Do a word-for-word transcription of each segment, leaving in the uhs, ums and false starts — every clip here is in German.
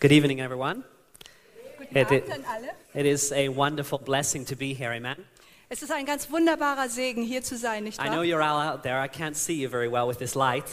Good evening, everyone. Guten It, Abend it, an alle. it is a wonderful blessing to be here, amen? Es ist ein ganz wunderbarer Segen, hier zu sein, nicht I know wahr? you're all out there. I can't see you very well with this light.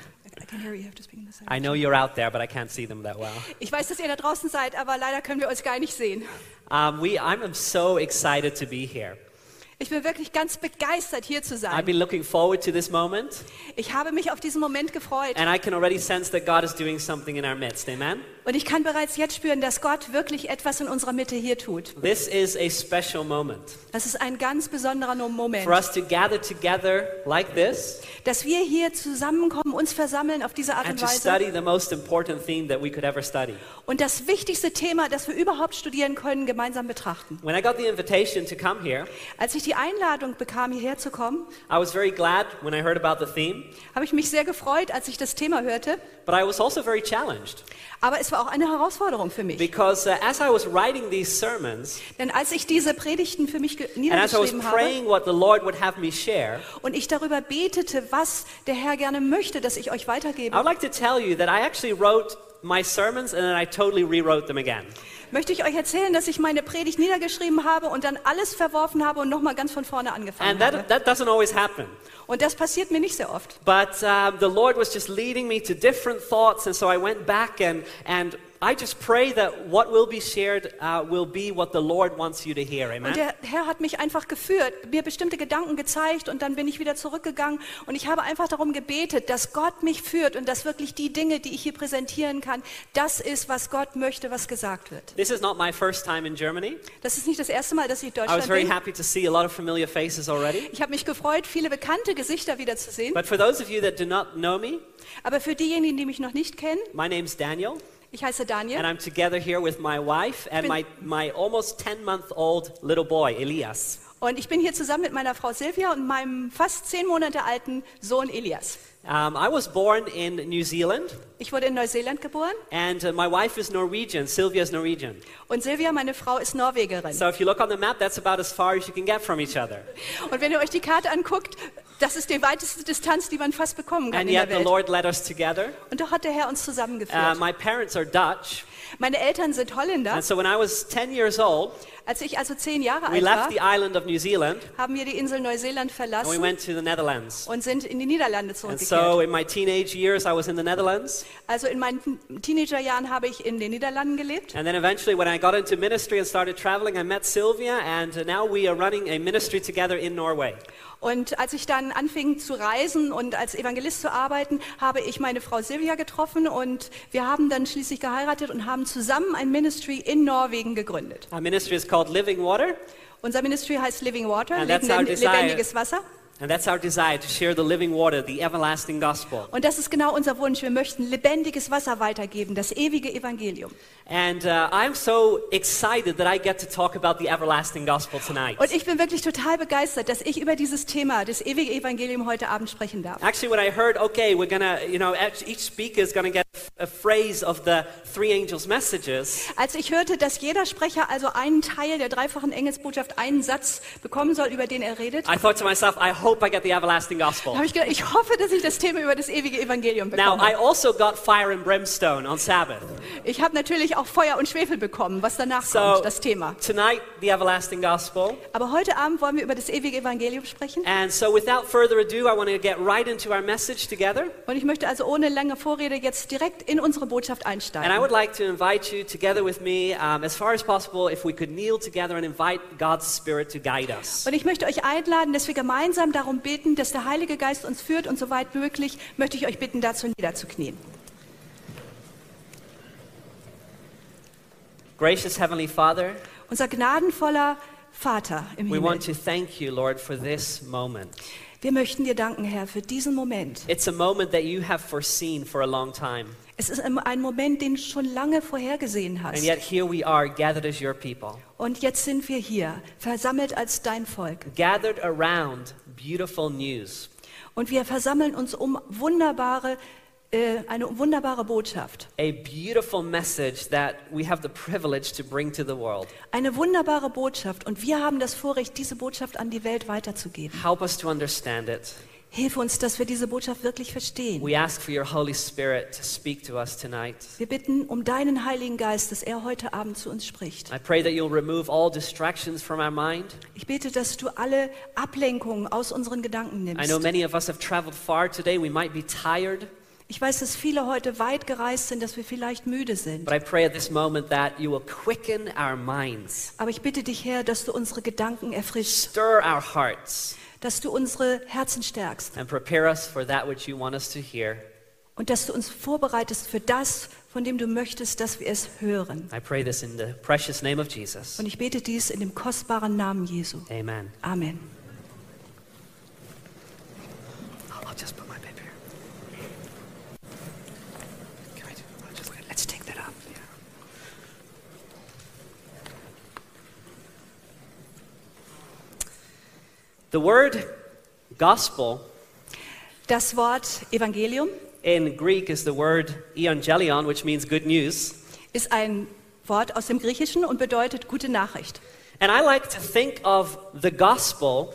I can hear you, you have to speak in the same I know you're out there, but I can't see them that well. Ich weiß, dass ihr da draußen seid, aber leider können wir uns gar nicht sehen. Um, we, I'm so excited to be here. Ich bin wirklich ganz begeistert, hier zu I've sein. been looking forward to this moment, Ich habe mich auf diesen Moment gefreut. and I can already sense that God is doing something in our midst, amen? Und ich kann bereits jetzt spüren, dass Gott wirklich etwas in unserer Mitte hier tut. This is a special moment Das ist ein ganz besonderer Moment, for us to gather together like this dass wir hier zusammenkommen, uns versammeln auf diese Art and und to Weise. study the most important theme that we could ever study. Und das wichtigste Thema, das wir überhaupt studieren können, gemeinsam betrachten. When I got the invitation to come here, Als ich die Einladung bekam, hierher zu kommen, I was very glad when I heard about the theme, habe ich mich sehr gefreut, als ich das Thema hörte. but I was also very challenged Aber es war auch eine Herausforderung für mich. because uh, as I was writing these sermons Denn als ich diese Predigten für mich ge- and as I was niedergeschrieben habe praying what the Lord would have me share, und ich darüber betete, was der Herr gerne möchte, dass ich euch I weitergebe, would like to tell you that I actually wrote my sermons and then I totally rewrote them again. möchte ich euch erzählen, dass ich meine Predigt niedergeschrieben habe und dann alles verworfen habe und nochmal ganz von vorne angefangen And habe. that, that doesn't always happen. Und das passiert mir nicht sehr oft. But um, the Lord was just leading me to different thoughts, and so I went back and, and I just pray that what will be shared uh, will be what the Lord wants you to hear, Und amen? der Herr hat mich einfach geführt, mir bestimmte Gedanken gezeigt und dann bin ich wieder zurückgegangen und ich habe einfach darum gebetet, dass Gott mich führt und dass wirklich die Dinge, die ich hier präsentieren kann, das ist, was Gott möchte, was gesagt wird. This is not my first time in Germany. Das ist nicht das erste Mal, dass ich in I was Deutschland very bin. happy to see a lot of familiar faces already. Ich habe mich gefreut, viele bekannte Gesichter wiederzusehen. But for those of you that do not know me, Aber für diejenigen, die mich noch nicht kennen, my name's Daniel, ich heiße and Daniel I'm together here with my wife and my, my almost ten-month-old little boy, Elias. und ich bin hier zusammen mit meiner Frau Silvia und meinem fast zehn Monate alten Sohn Elias. Um, I was born in New Zealand, Ich wurde in Neuseeland geboren and uh, my wife is Norwegian. Sylvia is Norwegian. und Silvia, meine Frau, ist Norwegerin. So if you look on the map, that's about as far as you can get from each other. Und wenn ihr euch die Karte anguckt, das ist die weiteste Distanz, die man fast bekommen kann And in der yet the Welt. Lord led us together. Und doch hat der Herr uns Uh, zusammengeführt. my parents are Dutch, Meine Eltern sind Holländer. and so when I was ten years old, Als ich also zehn Jahre we alt war, left the island of New Zealand haben wir die Insel Neuseeland and we verlassen went to the Netherlands. und sind in die Niederlande And zurückgekehrt. so in my teenage years, I was in the Netherlands. Also in meinen Teenagerjahren habe ich in den Niederlanden gelebt. And then eventually, when I got into ministry and started traveling, I met Sylvia, and uh, now we are running a ministry together in Norway. Und als ich dann anfing zu reisen und als Evangelist zu arbeiten, habe ich meine Frau Silvia getroffen und wir haben dann schließlich geheiratet und haben zusammen ein Ministry in Norwegen gegründet. Our ministry is called Living Water, Unser Ministry heißt Living Water, And that's lebende- our desire. lebendiges Wasser. and that's our desire to share the living water, the everlasting gospel. Und das ist genau unser Wunsch. Wir möchten lebendiges Wasser weitergeben, das ewige Evangelium. And uh, I'm so excited that I get to talk about the everlasting gospel tonight. Und ich bin wirklich total begeistert, dass ich über dieses Thema, das ewige Evangelium, heute Abend sprechen darf. Actually, when I heard, okay, we're gonna, you know, each each speaker is gonna get a phrase of the three angels' messages, Als ich hörte, dass jeder Sprecher also einen Teil der dreifachen Engelsbotschaft, einen Satz bekommen soll, über den er redet, I thought to myself, I hope I get the everlasting gospel. habe ich gedacht, ich hoffe, dass ich das Thema über das ewige Evangelium Now, bekomme. I also got fire and brimstone on Sabbath. Ich habe natürlich auch Feuer und Schwefel bekommen, was danach So, kommt, das Thema. tonight, the everlasting gospel. Aber heute Abend wollen wir über das ewige Evangelium sprechen. And so, without further ado, I want to get right into our message together. Und ich möchte also ohne lange Vorrede jetzt direkt in unsere Botschaft And I einsteigen. would like to invite you, together with me, um, as far as possible, if we could kneel together and invite God's Spirit to guide us. Und ich möchte euch einladen, dass wir gemeinsam darum beten, dass der Heilige Geist uns führt und soweit möglich möchte ich euch bitten, dazu niederzuknien. Gracious Heavenly Father, Unser gnadenvoller Vater im we want Himmel, to thank you, Lord, for this moment. wir möchten dir danken, Herr, für diesen Moment. It's a moment that you have foreseen for a long time. Es ist ein Moment, den du schon lange vorhergesehen And hast. yet here we are, gathered as your people, Und jetzt sind wir hier, versammelt als dein Volk. gathered around beautiful news. Und wir versammeln uns um wunderbare, äh, eine wunderbare Botschaft. A beautiful message that we have the privilege to bring to the world. Eine wunderbare Botschaft. Und wir haben das Vorrecht, diese Botschaft an die Welt weiterzugeben. Help us to understand it. Hilfe uns, dass wir diese Botschaft wirklich verstehen. We ask for your Holy Spirit to speak to us tonight. Wir bitten um deinen Heiligen Geist, dass er heute Abend zu uns spricht. I pray that you'll remove all distractions from our mind. Ich bete, dass du alle Ablenkungen aus unseren Gedanken I know nimmst. many of us have traveled far today. We might be tired, Ich weiß, dass viele heute weit gereist sind, dass wir vielleicht müde sind. but I pray at this moment that you will quicken our minds, Aber ich bitte dich, Herr, dass du unsere Gedanken erfrischst, stir our hearts, dass du unsere Herzen stärkst and prepare us for that which you want us to hear. und dass du uns vorbereitest für das, von dem du möchtest, dass wir es hören. I pray this in the precious name of Jesus. Und ich bete dies in dem kostbaren Namen Jesu. Amen. Amen. I'll just put my paper here. Can I do, I'll just, let's take that up. Yeah. The word gospel Das Wort Evangelium in Greek is the word evangelion, which means good news. ist ein Wort aus dem Griechischen und bedeutet gute Nachricht. And I like to think of the gospel,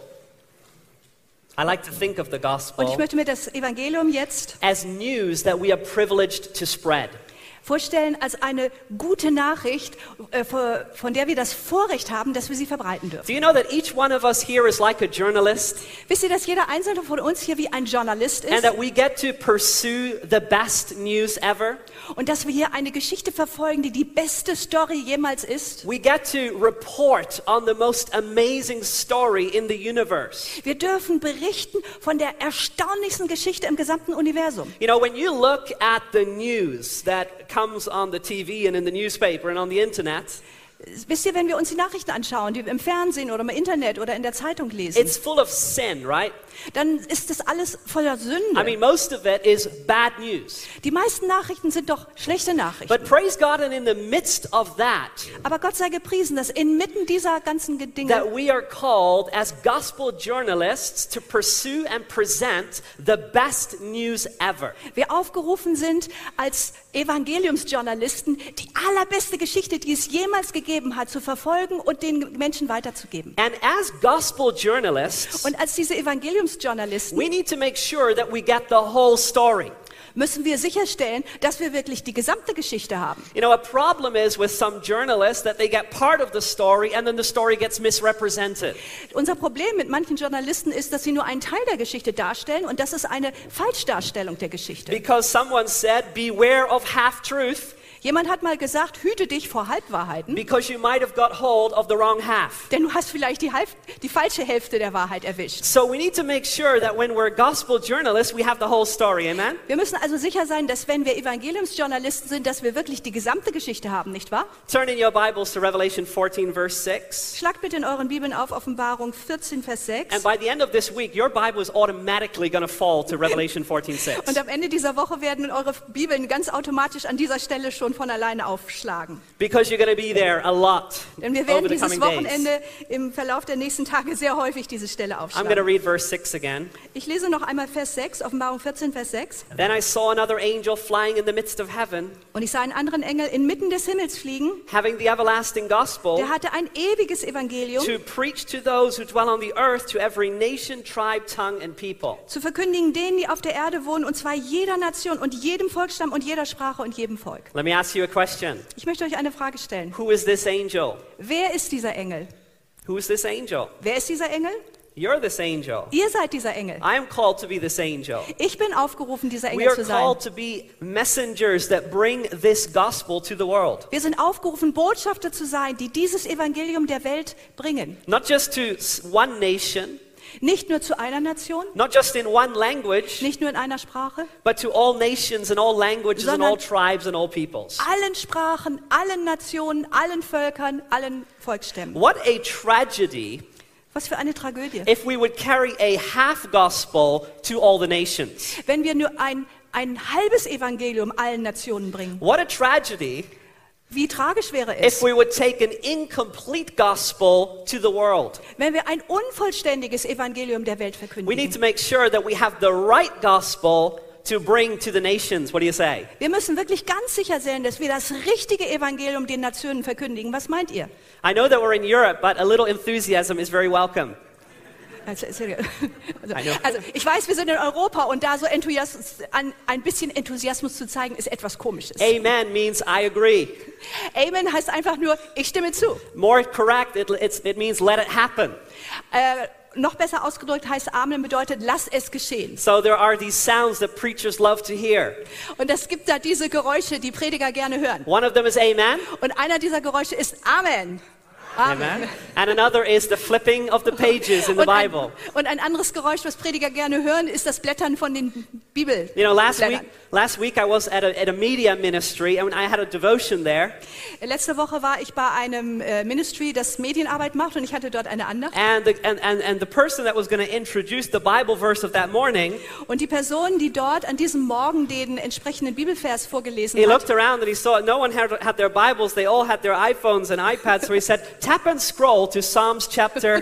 I like to think of the Und ich gospel möchte mir das Evangelium jetzt as news that we are privileged to spread. vorstellen als eine gute Nachricht, äh, vor- von der wir das Vorrecht haben, dass wir sie verbreiten dürfen. Do you know that each one of us here is like a journalist Wisst ihr, dass jeder einzelne von uns hier wie ein Journalist and ist that we get to pursue the best news ever? und dass wir hier eine Geschichte verfolgen, die die beste Story jemals ist? We get to report on the most amazing story in the universe. Wir dürfen berichten von der erstaunlichsten Geschichte im gesamten Universum. You know, when you look at the news that comes on the T V and in the newspaper and on the internet, Wisst ihr, wenn wir uns die Nachrichten anschauen, die wir im Fernsehen oder im Internet oder in der Zeitung lesen, it's full of sin, right? dann ist das alles voller Sünde. I mean, most of it is bad news. Die meisten Nachrichten sind doch schlechte Nachrichten. But praise God, and in the midst of that, Aber Gott sei gepriesen, dass inmitten dieser ganzen Dinge that we are called as gospel journalists to pursue and present the best news ever. wir aufgerufen sind, als Evangeliumsjournalisten die allerbeste Geschichte, die es jemals gegeben hat, zu verfolgen und den Menschen weiterzugeben. And as gospel journalists, Und als diese Evangeliumsjournalisten we need to make sure that we get the whole story. müssen wir sicherstellen, dass wir wirklich die gesamte Geschichte haben. You know, a problem is with some journalists that they get part of the story and then the story gets misrepresented. Unser Problem mit manchen Journalisten ist, dass sie nur einen Teil der Geschichte darstellen und das ist eine Falschdarstellung der Geschichte. Because someone said, beware of half-truth, Jemand hat mal gesagt, hüte dich vor Halbwahrheiten, because you might have got hold of the wrong half. denn du hast vielleicht die, halb, die falsche Hälfte der Wahrheit erwischt. So we need to make sure that when we're gospel journalists, we have the whole story, amen? Wir müssen also sicher sein, dass wenn wir Evangeliumsjournalisten sind, dass wir wirklich die gesamte Geschichte haben, nicht wahr? Turn in your Bibles to Revelation fourteen, verse six. Schlagt bitte in euren Bibeln auf Offenbarung vierzehn, Vers And sechs. by the end of this week, your Bible is automatically going to fall to Revelation fourteen, six. Und am Ende dieser Woche werden eure Bibeln ganz automatisch an dieser Stelle schon von alleine aufschlagen. Because you're going to be there a lot Denn wir over werden the dieses coming days. Wochenende im Verlauf der nächsten Tage sehr häufig diese Stelle I'm going to aufschlagen. read verse six again. Ich lese noch einmal Vers sechs, Offenbarung vierzehn, Vers sechs. Then I saw another angel flying in the midst of heaven, Und ich sah einen anderen Engel inmitten des Himmels fliegen. having the everlasting gospel Der hatte ein ewiges Evangelium to preach to those who dwell on the earth, to every nation, tribe, tongue, and people. zu verkündigen denen, die auf der Erde wohnen, und zwar jeder Nation und jedem Volksstamm und jeder Sprache und jedem Volk. Let me ask you a question. Ich möchte euch eine Frage stellen. Who is this angel? Wer ist dieser Engel? Who is this angel? Wer ist dieser Engel? You're this angel. Ihr seid dieser Engel. I am called to be this angel. Ich bin aufgerufen, dieser We Engel are zu sein. called to be messengers that bring this gospel to the world. Wir sind aufgerufen, Botschafter zu sein, die dieses Evangelium der Welt bringen. Not just to s- one nation, Nicht nur zu einer Nation, not just in one language, nicht nur in einer Sprache, but to all nations and all languages and Sondern- all tribes and all peoples. allen Sprachen, allen Nationen, allen Völkern, allen Volksstämmen. What a tragedy Was für eine Tragödie. if we would carry a half gospel to all the nations. Wenn wir nur ein, ein halbes Evangelium allen Nationen bringen. What a tragedy Wie tragisch wäre if es, we would take an incomplete gospel to the world. wenn wir ein unvollständiges Evangelium der Welt We need verkündigen. to make sure that we have the right gospel to bring to the nations. What do you say? Wir müssen wirklich ganz sicher sein, dass wir das richtige Evangelium den Nationen verkündigen. Was meint ihr? I know that we're in Europe, but a little enthusiasm is very welcome. Also, also, I know. also ich weiß, wir sind in Europa und da so Enthusiasmus, ein, ein bisschen Enthusiasmus zu zeigen, ist etwas Komisches. Amen means I agree. Amen heißt einfach nur, ich stimme zu. More correct, it, it's, it means let it happen. Äh, noch besser ausgedrückt heißt Amen bedeutet, lass es geschehen. So there are these sounds that preachers love to hear. Und es gibt da diese Geräusche, die Prediger gerne hören. One of them is amen. Und einer dieser Geräusche ist Amen. Amen. And another is the flipping of the pages in the Und ein, Bible. und ein anderes Geräusch, was Prediger gerne hören, ist das Blättern von den Bibeln. You know, last week, last week I was at a, at a media ministry and I had a devotion there. Letzte Woche war ich bei einem äh, Ministry, das Medienarbeit macht, und ich hatte dort eine Andacht. And the, and, and, and the person that was going to introduce the Bible verse of that morning, Und die Person, die dort an diesem Morgen den entsprechenden Bibelvers vorgelesen he hat, looked around and he saw no one had, had their Bibles. They all had their iPhones and iPads. So he said, tap and scroll to Psalms chapter.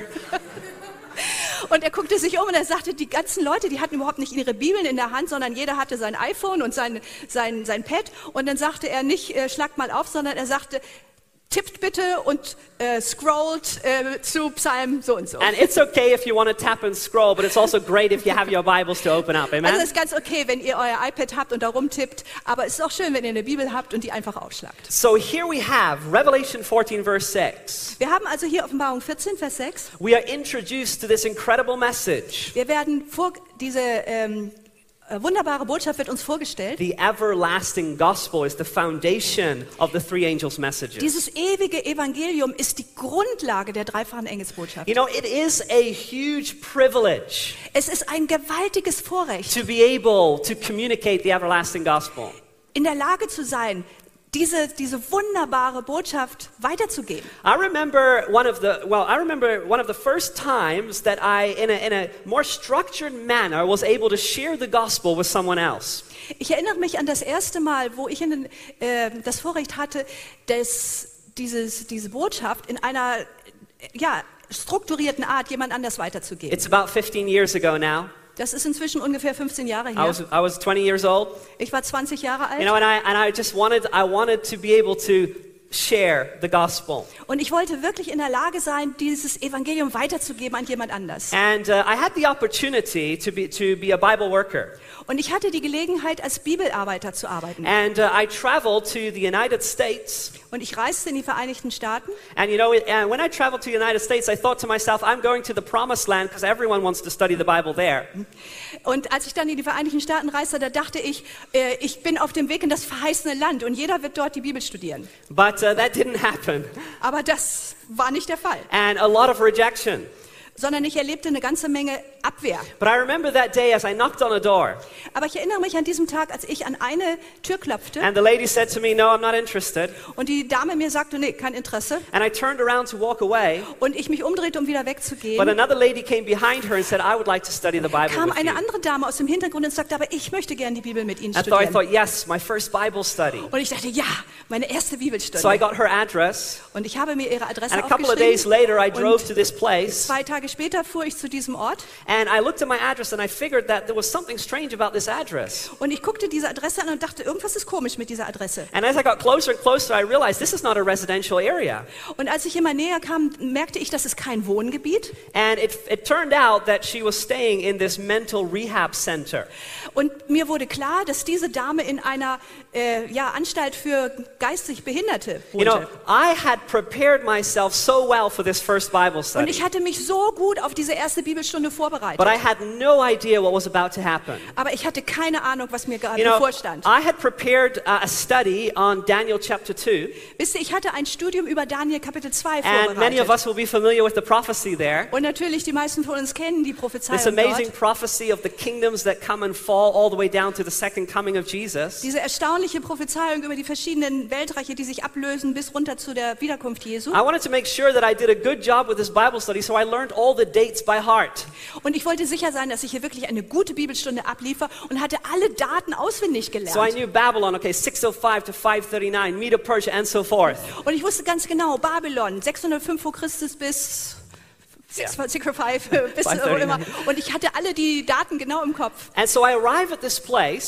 und er guckte sich um und er sagte, die ganzen Leute, die hatten überhaupt nicht ihre Bibeln in der Hand, sondern jeder hatte sein iPhone und sein, sein, sein Pad. Und dann sagte er nicht, äh, schlagt mal auf, sondern er sagte, tippt bitte und äh, scrollt äh, zu Psalm so und so. And it's okay if you want to tap and scroll, but it's also great if you have your Bibles to open up. Amen? Also es ist ganz okay, wenn ihr euer iPad habt und da rumtippt, aber es ist auch schön, wenn ihr eine Bibel habt und die einfach aufschlagt. So here we have Revelation fourteen verse six. Wir haben also hier Offenbarung vierzehn, Vers sechs. We are introduced to this incredible message. Wir werden vor, diese ähm, äh, wunderbare Botschaft wird uns vorgestellt. The everlasting gospel is the foundation of the three angels' messages. Dieses ewige Evangelium ist die Grundlage der dreifachen Engelsbotschaft. You know, it is a huge privilege Es ist ein gewaltiges Vorrecht, to be able to communicate the everlasting gospel. in der Lage zu sein, diese, diese wunderbare Botschaft weiterzugeben. I remember one of the well, I remember one of the first times that I, in a, in a more structured manner, was able to share the gospel with someone else. Ich erinnere mich an das erste Mal, wo ich in den, äh, das Vorrecht hatte, dass dieses, diese Botschaft in einer äh, ja, strukturierten Art jemand anders weiterzugeben. It's about fifteen years ago now. Das ist inzwischen ungefähr fünfzehn Jahre I her. was I was twenty years old. Ich war zwanzig Jahre alt. You know, and I and I just wanted I wanted to be able to share the gospel. Und ich wollte wirklich in der Lage sein, dieses Evangelium weiterzugeben an jemand anders. And uh, I had the opportunity to be to be a Bible worker. Und ich hatte die Gelegenheit, als Bibelarbeiter zu arbeiten. And uh, I traveled to the United States. Und ich reiste in die Vereinigten Staaten. And you know, it, and when I traveled to the United States, I thought to myself, I'm going to the promised land because everyone wants to study the Bible there. Und als ich dann in die Vereinigten Staaten reiste, da dachte ich, äh, ich bin auf dem Weg in das verheißene Land und jeder wird dort die Bibel studieren. But uh, that didn't happen. Aber das war nicht der Fall, And a lot of rejection. sondern ich erlebte eine ganze Menge Abwehr. But I remember that day as I knocked on a door. Aber ich erinnere mich an diesem Tag, als ich an eine Tür klopfte And the lady said to me, no, I'm not interested. und die Dame mir sagte, nee, kein Interesse. And I turned around to walk away. Und ich mich umdrehte, um wieder But wegzugehen. another lady came behind her and said, I would like to study the Bible Kam with eine you. andere Dame aus dem Hintergrund und sagte, aber ich möchte gerne die Bibel mit Ihnen And so I studieren. thought, yes, my first Bible study. Und ich dachte, ja, meine erste So I Bibelstunde. got her address. Und ich habe mir ihre Adresse And a couple of days aufgeschrieben. later, I drove Und to this place. zwei Tage später fuhr ich zu diesem Ort. And I looked at my address and I figured that there was something strange about this address. Und ich guckte diese Adresse an und dachte, irgendwas ist komisch mit dieser Adresse. And as I got closer and closer, I realized this is not a residential area. Und als ich immer näher kam, merkte ich, das ist kein Wohngebiet. And it, it turned out that she was staying in this mental rehab center. Und mir wurde klar, dass diese Dame in einer äh, ja, Anstalt für geistig Behinderte You know, wohnte. I had prepared myself so well for this first Bible Und study, ich hatte mich so gut auf diese erste Bibelstunde vorbereitet. but I had no idea what was about to happen. Aber ich hatte keine Ahnung, was mir gerade You know, bevorstand. I had prepared uh, a study on Daniel chapter two, Wisst ihr, ich hatte ein Studium über Daniel Kapitel zwei and many of vorbereitet. us will be familiar with the prophecy there. Und natürlich, die meisten von uns kennen die This Prophezeiung amazing dort. prophecy of the kingdoms that come and fall all the way down to the second coming of Jesus. Diese erstaunliche Prophezeiung über die verschiedenen Weltreiche, die sich ablösen bis runter zu der Wiederkunft Jesu. I wanted to make sure that I did a good job with this Bible study, so I learned all the dates by heart. Und ich wollte sicher sein, dass ich hier wirklich eine gute Bibelstunde abliefer und hatte alle Daten auswendig So I gelernt. knew Babylon, okay, six oh five to five thirty-nine, Medo Persia, and so forth. Und ich wusste ganz genau, Babylon, sechshundertfünf vor Christus bis Ja. sechs null fünf, bis five auch immer. thirty-nine. Und ich hatte alle die Daten genau im Kopf. And so I arrive at this place,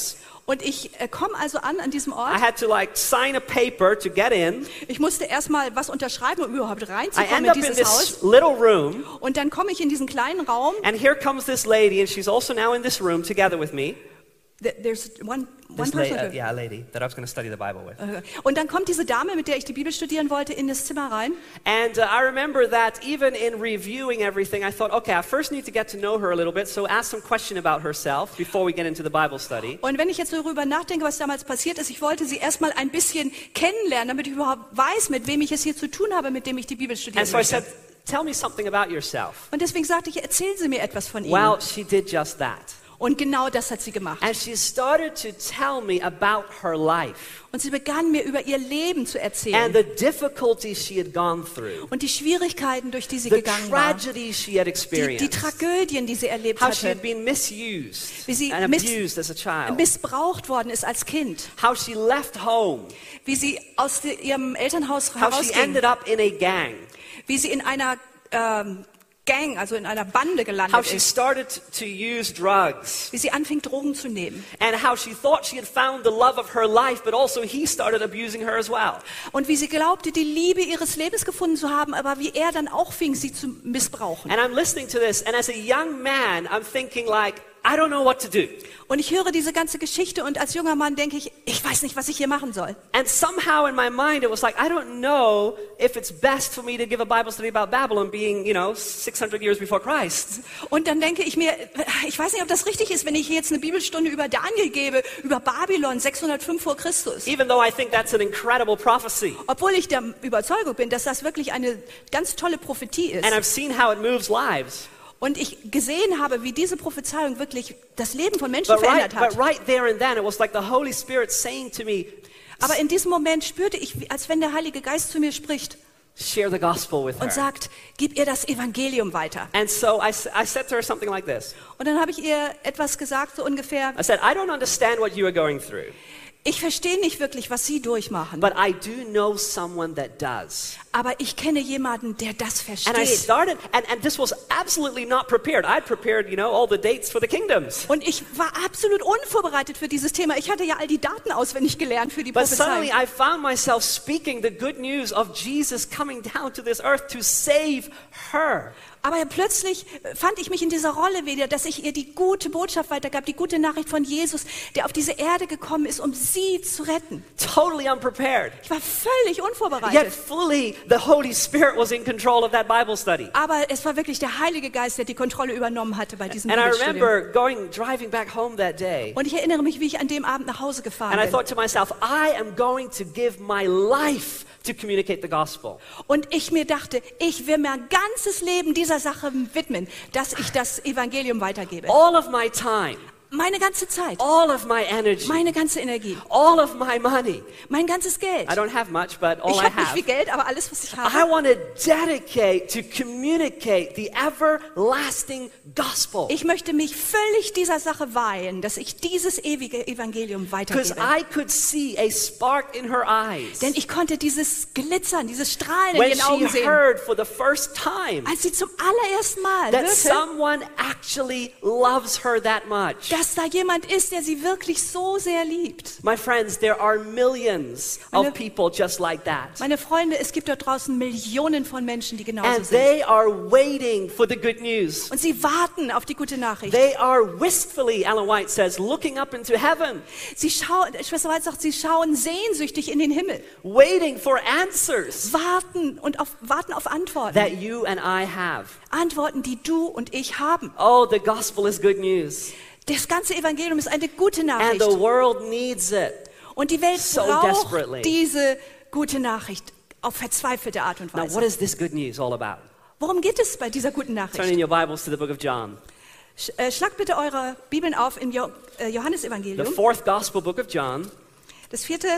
Und ich äh, komme also an an diesem I Ort. had to like sign a paper to get in. Ich musste erstmal was unterschreiben, um überhaupt I reinzukommen end in up in dieses this Haus. little room, Und dann komme ich in diesen kleinen Raum. and here comes this lady, and she's also now in this room together with me. Th- There's one, one This la- person. uh, yeah, a lady that I was going to study the Bible with. Und dann kommt diese Dame, mit der ich die Bibel studieren wollte, in das Zimmer rein. And uh, I remember that even in reviewing everything, I thought, okay, I first need to get to know her a little bit, so ask some question about herself before we get into the Bible study. Und wenn ich jetzt so darüber nachdenke, was damals passiert ist, ich wollte sie erstmal ein bisschen kennenlernen, damit ich überhaupt weiß, mit wem ich es hier zu tun habe, mit dem ich die Bibel studieren And so I möchte. said, tell me something about yourself. Und deswegen sagte ich, erzählen Sie mir etwas von Ihnen. Well, she did just that. Und genau das hat sie gemacht. And she started to tell me about her life Und sie begann mir über ihr Leben zu and erzählen. the difficulties she had gone through, Und die Schwierigkeiten, durch die sie the gegangen war. tragedies she had Die, die experienced, Tragödien, die sie erlebt how she hatte. had been misused Wie sie and miss- abused as a child, Missbraucht worden ist als Kind. how she left home, Wie sie aus de, ihrem Elternhaus how she herausging. ended up in a gang, Wie sie in einer ähm, Gang, also in einer Bande how gelandet she ist. started to use drugs, Wie sie anfing, Drogen zu nehmen. and how she thought she had found the love of her life, but also he started abusing her as well. Und wie sie glaubte, die Liebe ihres Lebens gefunden zu haben, aber wie er dann auch fing, sie zu missbrauchen. And I'm listening to this, and as a young man, I'm thinking like, I don't know what to do. Und ich höre diese ganze Geschichte und als junger Mann denke ich, ich weiß nicht, was ich hier machen soll. And somehow in my mind, it was like, I don't know if it's best for me to give a Bible study about Babylon being, you know, six hundred years before Christ. Und dann denke ich mir, ich weiß nicht, ob das richtig ist, wenn ich jetzt eine Bibelstunde über Daniel gebe, über Babylon sechshundertfünf vor Christus. Even though I think that's an incredible prophecy. Obwohl ich der Überzeugung bin, dass das wirklich eine ganz tolle Prophetie ist. And I've seen how it moves lives. Und ich gesehen habe, wie diese Prophezeiung wirklich das Leben von Menschen But right, verändert hat. but right there and then, it was like the Holy Spirit saying to me, Aber in diesem Moment spürte ich, wie- als wenn der Heilige Geist zu mir spricht share the gospel with und her. sagt, gib ihr das Evangelium weiter. And so I, s- I said to her something like this. Und dann habe ich ihr etwas gesagt, so ungefähr, I said, I don't understand what you are going through, ich verstehe nicht wirklich, was Sie durchmachen, but I do know someone that does. aber ich kenne jemanden, der das And I versteht. started, and, and this was absolutely not prepared. I'd prepared, you know, all the dates for the kingdoms. Und ich war absolut unvorbereitet für dieses Thema. Ich hatte ja all die Daten auswendig gelernt für die But suddenly Prophezeiung. I found myself speaking the good news of Jesus coming down to this earth to save her. Aber plötzlich fand ich mich in dieser Rolle wieder, dass ich ihr die gute Botschaft weitergab, die gute Nachricht von Jesus, der auf diese Erde gekommen ist, um sie zu retten. Totally unprepared. Ich war völlig Yet unvorbereitet. fully the Holy Spirit was in control of that Bible study. Aber es war wirklich der Heilige Geist, der die Kontrolle übernommen hatte bei diesem And I Bibelstudium. remember going, driving back home that day. Und ich erinnere mich, wie ich an dem Abend nach Hause gefahren And I bin. thought to myself, I am going to give my life to communicate the gospel. Und ich mir dachte, ich will mein ganzes Leben dieser Sache widmen, dass ich das Evangelium weitergebe. All of my time, Meine ganze Zeit, all of my energy, meine ganze Energie, all of my money. mein ganzes Geld. I don't have much, but all Ich I habe nicht have. viel Geld, aber alles, was ich I habe. want to dedicate to communicate the everlasting gospel. Ich möchte mich völlig dieser Sache weihen, dass ich dieses ewige Evangelium Because weitergebe. I could see a spark in her eyes Denn ich konnte dieses Glitzern, dieses Strahlen in when ihren Augen she sehen, heard for the first time als sie zum allerersten Mal that hörte, someone actually loves her that much. dass da jemand ist, der sie wirklich so sehr liebt. My friends, there are millions Meine- of people just like that. Meine Freunde, es gibt dort draußen Millionen von Menschen, die genauso And sind. they are waiting for the good news. Und sie warten auf die gute Nachricht. They are wistfully, Ellen White says, looking up into heaven, Sie schauen, Schwester White sagt, sie schauen sehnsüchtig in den Himmel, waiting for answers warten und auf, warten auf Antworten. that you and I have. Antworten, die du und ich haben. Oh, the gospel is good news. Das ganze Evangelium ist eine gute And Nachricht. the world needs it. Und die Welt so braucht desperately. diese gute Nachricht auf verzweifelte Art und Now, what Weise. is this good news all about? Worum geht es bei dieser guten Turn in Nachricht? your Bibles to the book of John, Sch- äh, Schlagt bitte eure Bibeln auf im jo äh, the Johannesevangelium, fourth gospel book of John. das vierte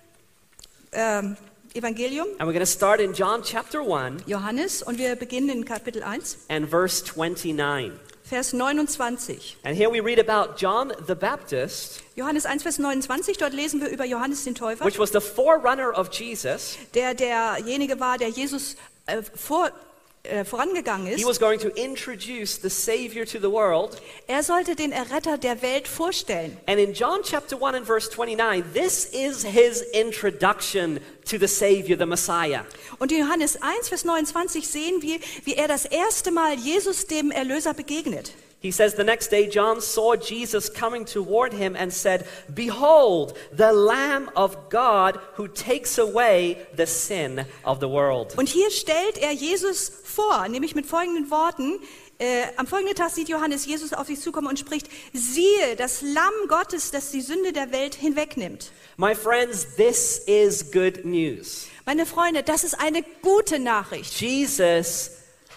ähm, Evangelium, And we're going to start in John chapter one Johannes, und wir beginnen in Kapitel eins, and verse twenty-nine. Vers neunundzwanzig. And here we read about John the Baptist, Johannes eins, Vers neunundzwanzig, dort lesen wir über Johannes den Täufer, which was the forerunner of Jesus. der derjenige war, der Jesus äh, vor, äh, vorangegangen He ist. was going to introduce the Savior to the world. Er sollte den Erretter der Welt vorstellen. And in John chapter one and verse twenty-nine, this is his introduction to the Savior, the Messiah. Und in Johannes eins, Vers neunundzwanzig sehen wir, wie er das erste Mal Jesus, dem Erlöser, begegnet. He says, the next day John saw Jesus coming toward him and said, "Behold, the Lamb of God who takes away the sin of the world." Und hier stellt er Jesus vor, nämlich mit folgenden Worten. Äh, am folgenden Tag sieht Johannes Jesus auf sich zukommen und spricht: Siehe, das Lamm Gottes, das die Sünde der Welt hinwegnimmt. My friends, this is good news. Meine Freunde, das ist eine gute Nachricht. Jesus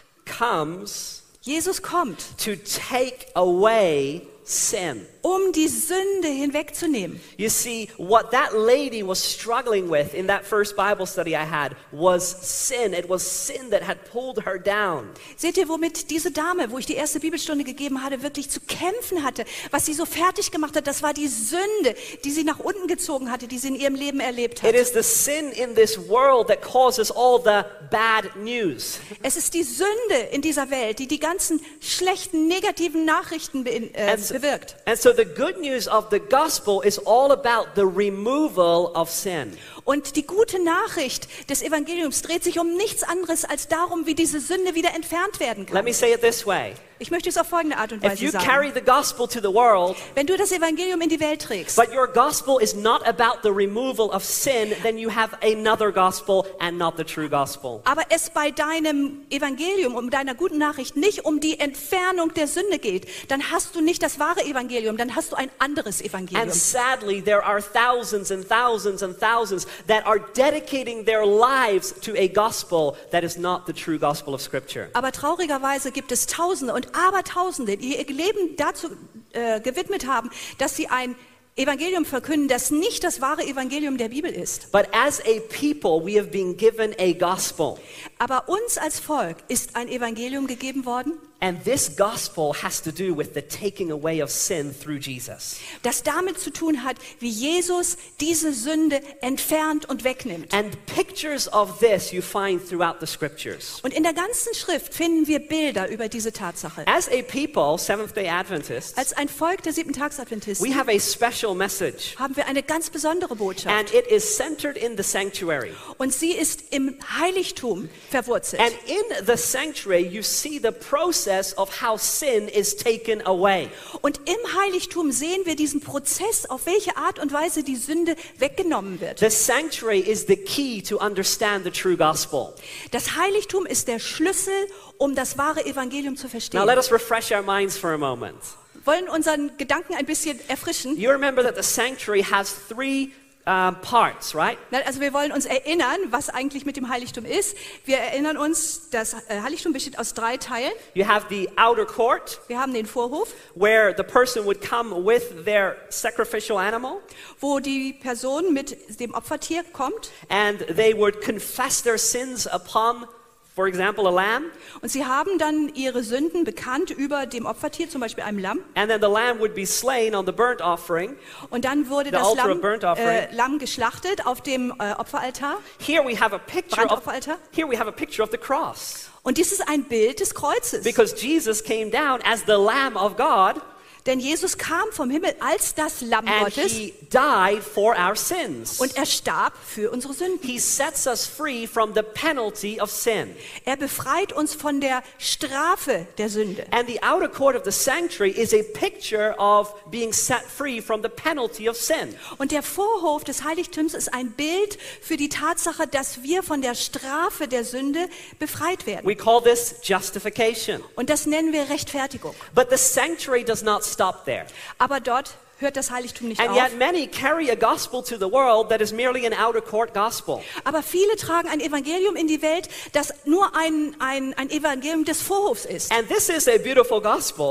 comes Jesus kommt, to take away sin. um die Sünde hinwegzunehmen. You see, what that lady was struggling with in that first Bible study I had was sin. It was sin that had pulled her down. Seht ihr, womit diese Dame, wo ich die erste Bibelstunde gegeben hatte, wirklich zu kämpfen hatte, was sie so fertig gemacht hat, das war die Sünde, die sie nach unten gezogen hatte, die sie in ihrem Leben erlebt hat. It is the sin in this world that causes all the bad news. Es ist die Sünde in dieser Welt, die die ganzen schlechten, negativen Nachrichten be äh, And so, bewirkt. and so the good news of the gospel is all about the removal of sin. Und die gute Nachricht des Evangeliums dreht sich um nichts anderes als darum, wie diese Sünde wieder entfernt werden Let kann. me say it this way. Ich möchte es auf folgende Art und If Weise you sagen. carry the gospel to the world, Wenn du das Evangelium in die Welt trägst, but your gospel is not about the removal of sin, then you have another gospel and not the true gospel. aber es bei deinem Evangelium, um deiner guten Nachricht nicht um die Entfernung der Sünde geht, dann hast du nicht das wahre Evangelium, dann hast du ein anderes Evangelium. And sadly, there are thousands and thousands and thousands that are dedicating their lives to a gospel that is not the true gospel of Scripture. Aber traurigerweise gibt es Tausende und Abertausende, die ihr Leben dazu äh, gewidmet haben, dass sie ein Evangelium verkünden, das nicht das wahre Evangelium der Bibel ist. But as a people, we have been given a gospel. Aber uns als Volk ist ein Evangelium gegeben worden, And this gospel has to do with the taking away of sin through Jesus. das damit zu tun hat, wie Jesus diese Sünde entfernt und wegnimmt. And pictures of this you find throughout the Scriptures. Und in der ganzen Schrift finden wir Bilder über diese Tatsache. As a people, Seventh-day Adventists, Als ein Volk der Siebentags-Adventisten we have a special message. haben wir eine ganz besondere Botschaft. And it is centered in the sanctuary. Und sie ist im Heiligtum verwurzelt. And in the sanctuary, you see the process of how sin is taken away. Und im Heiligtum sehen wir diesen Prozess, auf welche Art und Weise die Sünde weggenommen wird. The sanctuary is the key to understand the true gospel. Das Heiligtum ist der Schlüssel, um das wahre Evangelium zu Now verstehen. let us refresh our minds for a moment. Wir wollen unseren Gedanken ein bisschen erfrischen. You remember that the sanctuary has three um, parts, right? Also wir wollen uns erinnern, was eigentlich mit dem Heiligtum ist. Wir erinnern uns, das äh, Heiligtum besteht aus drei Teilen. You have the outer court, Wir haben den Vorhof, where the person would come with their sacrificial animal, wo die Person mit dem Opfertier kommt. and they would confess their sins upon, for example, a lamb, Und sie haben dann ihre Sünden bekannt über dem Opfertier, zum Beispiel einem Lamm. and then the lamb would be slain on the burnt offering. Und dann wurde The das altar of Lamm, burnt offering. äh, Lamm geschlachtet auf dem äh, Opferaltar, Here we have a picture of Brandopferaltar. here we have a picture of the cross, Und dies ist ein Bild des Kreuzes. because Jesus came down as the Lamb of God, Denn Jesus kam vom Himmel als das Lamm and Gottes he died for our sins. und er starb für unsere Sünden. He sets us free from the penalty of sin. Er befreit uns von der Strafe der Sünde. And the outer court of the sanctuary is a picture of being set free from the penalty of sin. Und der Vorhof des Heiligtums ist ein Bild für die Tatsache, dass wir von der Strafe der Sünde befreit werden. We call this justification. Und das nennen wir Rechtfertigung. But the sanctuary does not stop there. Aber dort hört das Heiligtum nicht And auf. yet many carry a gospel to the world that is merely an outer court gospel. Aber viele tragen ein Evangelium in die Welt, das nur ein, ein, ein Evangelium des Vorhofs ist. And this is a beautiful gospel.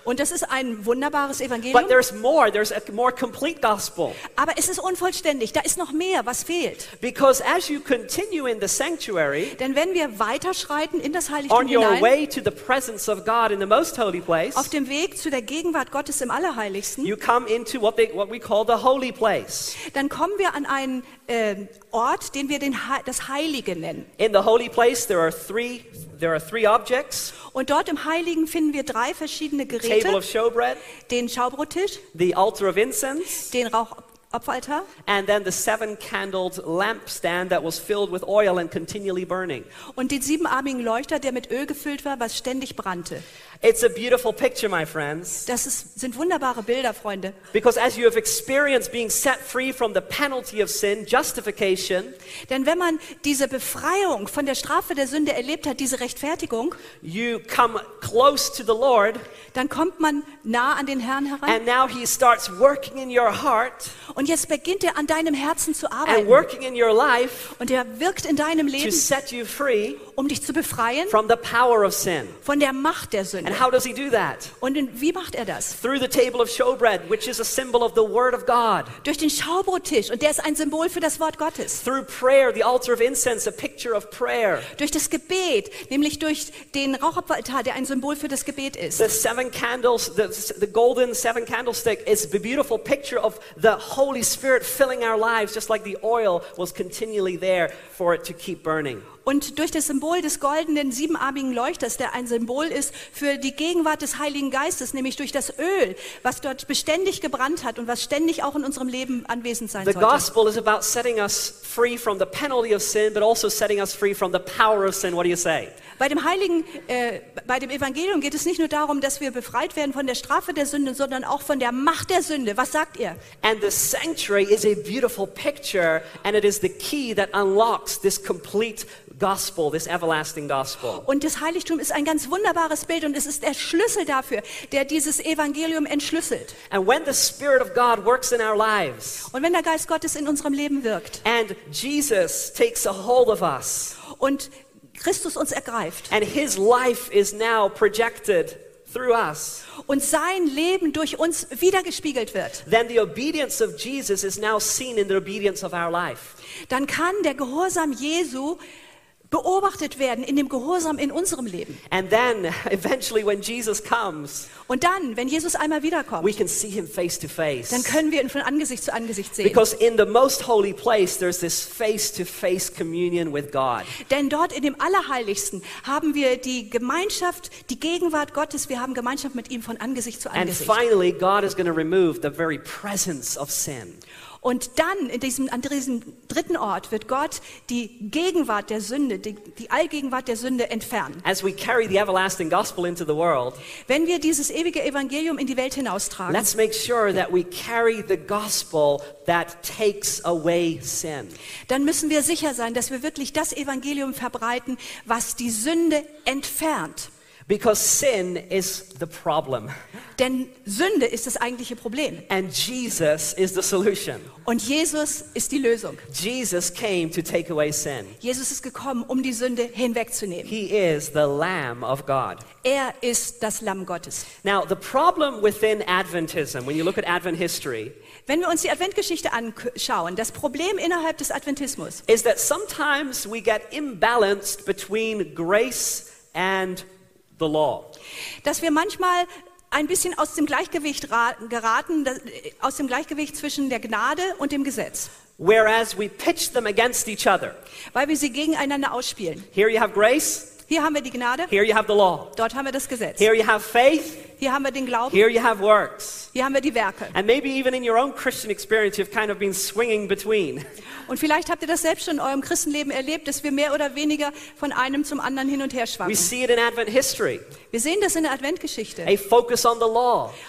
Und das ist ein wunderbares Evangelium. But there's more. There's a more complete gospel. Aber es ist unvollständig. Da ist noch mehr, was fehlt. Because as you continue in the sanctuary, Denn wenn wir weiterschreiten in das Heiligtum on your hinein, way to the presence of God in the most holy place, auf dem Weg zu der Gegenwart Gottes im Allerheiligsten, you come into what, they, what we call the holy place. dann kommen wir an einen äh, Ort, den wir den, He- das Heilige nennen. In the holy place, there are three, there are three objects: Und dort im Heiligen finden wir drei verschiedene table Geräte. of showbread, Den Schaubrottisch, the altar of incense, den Rauchopferaltar and then the seven-candled lampstand that was filled with oil and continually burning. und den siebenarmigen Leuchter, der mit Öl gefüllt war, was ständig brannte. It's a beautiful picture, my friends, Das ist, sind wunderbare Bilder, Freunde. because as you have experienced being set free from the penalty of sin, justification, Denn wenn man diese Befreiung von der Strafe der Sünde erlebt hat, diese Rechtfertigung, you come close to the Lord, dann kommt man nah an den Herrn heran. and now He starts working in your heart Und jetzt beginnt er an deinem Herzen zu and arbeiten. working in your life Und er wirkt in deinem to Leben, set you free um dich zu befreien from the power of sin. von der Macht der Sünde. And how does He do that? Und in, wie macht er das? Through the table of showbread, which is a symbol of the Word of God. Durch den Schaubrottisch, und der ist ein Symbol für das Wort Gottes. Through prayer, the altar of incense, a picture of prayer. Durch das Gebet, nämlich durch den Rauchopferaltar, der ein Symbol für das Gebet ist. The seven candles, the, the golden seven candlestick is a beautiful picture of the Holy Spirit filling our lives, just like the oil was continually there for it to keep burning. Und durch das Symbol des goldenen siebenarmigen Leuchters, der ein Symbol ist für die Gegenwart des Heiligen Geistes, nämlich durch das Öl, was dort beständig gebrannt hat und was ständig auch in unserem Leben anwesend sein The sollte. gospel is about setting us free from the penalty of sin, but also setting us free from the power of sin. What do you say? Bei dem Heiligen, äh, bei dem Evangelium geht es nicht nur darum, dass wir befreit werden von der Strafe der Sünde, sondern auch von der Macht der Sünde. Was sagt ihr? And the sanctuary is a beautiful picture, and it is the key that unlocks this complete gospel, this everlasting gospel. Und das Heiligtum ist ein ganz wunderbares Bild und es ist der Schlüssel dafür, der dieses Evangelium entschlüsselt. And when the Spirit of God works in our lives, Und wenn der Geist Gottes in unserem Leben wirkt and Jesus takes a hold of us, und Christus uns ergreift and His life is now projected through us, und sein Leben durch uns wiedergespiegelt wird, then the obedience of Jesus is now seen in the obedience of our life. dann kann der Gehorsam Jesu beobachtet werden in dem Gehorsam in unserem Leben. And then, eventually, when Jesus comes, Und dann, wenn Jesus einmal wiederkommt, we can see Him face to face. dann können wir ihn von Angesicht zu Angesicht sehen. Because in the most holy place, there's this face-to-face communion with God. Denn dort in dem Allerheiligsten haben wir die Gemeinschaft, die Gegenwart Gottes, wir haben Gemeinschaft mit ihm von Angesicht zu And Angesicht. finally, God is going to remove the very presence of sin. Und dann, in diesem, an diesem dritten Ort, wird Gott die Gegenwart der Sünde, die, die Allgegenwart der Sünde entfernen. As we carry the everlasting gospel into the world, Wenn wir dieses ewige Evangelium in die Welt hinaustragen, let's make sure that we carry the gospel that takes away sin. dann müssen wir sicher sein, dass wir wirklich das Evangelium verbreiten, was die Sünde entfernt. Because sin is the problem, Denn Sünde ist das eigentliche Problem. and Jesus is the solution. Und Jesus ist die Lösung. Jesus came to take away sin. Jesus ist gekommen, um die Sünde hinwegzunehmen. He is the Lamb of God. Er ist das Lamm Gottes. Now, the problem within Adventism, when you look at Advent history, Wenn wir uns die Adventgeschichte anschauen, das Problem innerhalb des Adventismus is that sometimes we get imbalanced between grace and the law. dass wir manchmal ein bisschen aus dem Gleichgewicht ra- geraten, das- aus dem Gleichgewicht zwischen der Gnade und dem Gesetz, Whereas we pitch them against each other. weil wir sie gegeneinander ausspielen. Here you have grace, Hier haben wir die Gnade, here you have the law. dort haben wir das Gesetz. Here you have faith, Hier haben wir den Glauben, here you have works. hier haben wir die Werke. And maybe even in your own Christian experience, you've kind of been swinging between. Und vielleicht habt ihr das selbst schon in eurem Christenleben erlebt, dass wir mehr oder weniger von einem zum anderen hin und her We schwanken. see it in Advent history, Wir sehen das in der Adventgeschichte. a focus on the law,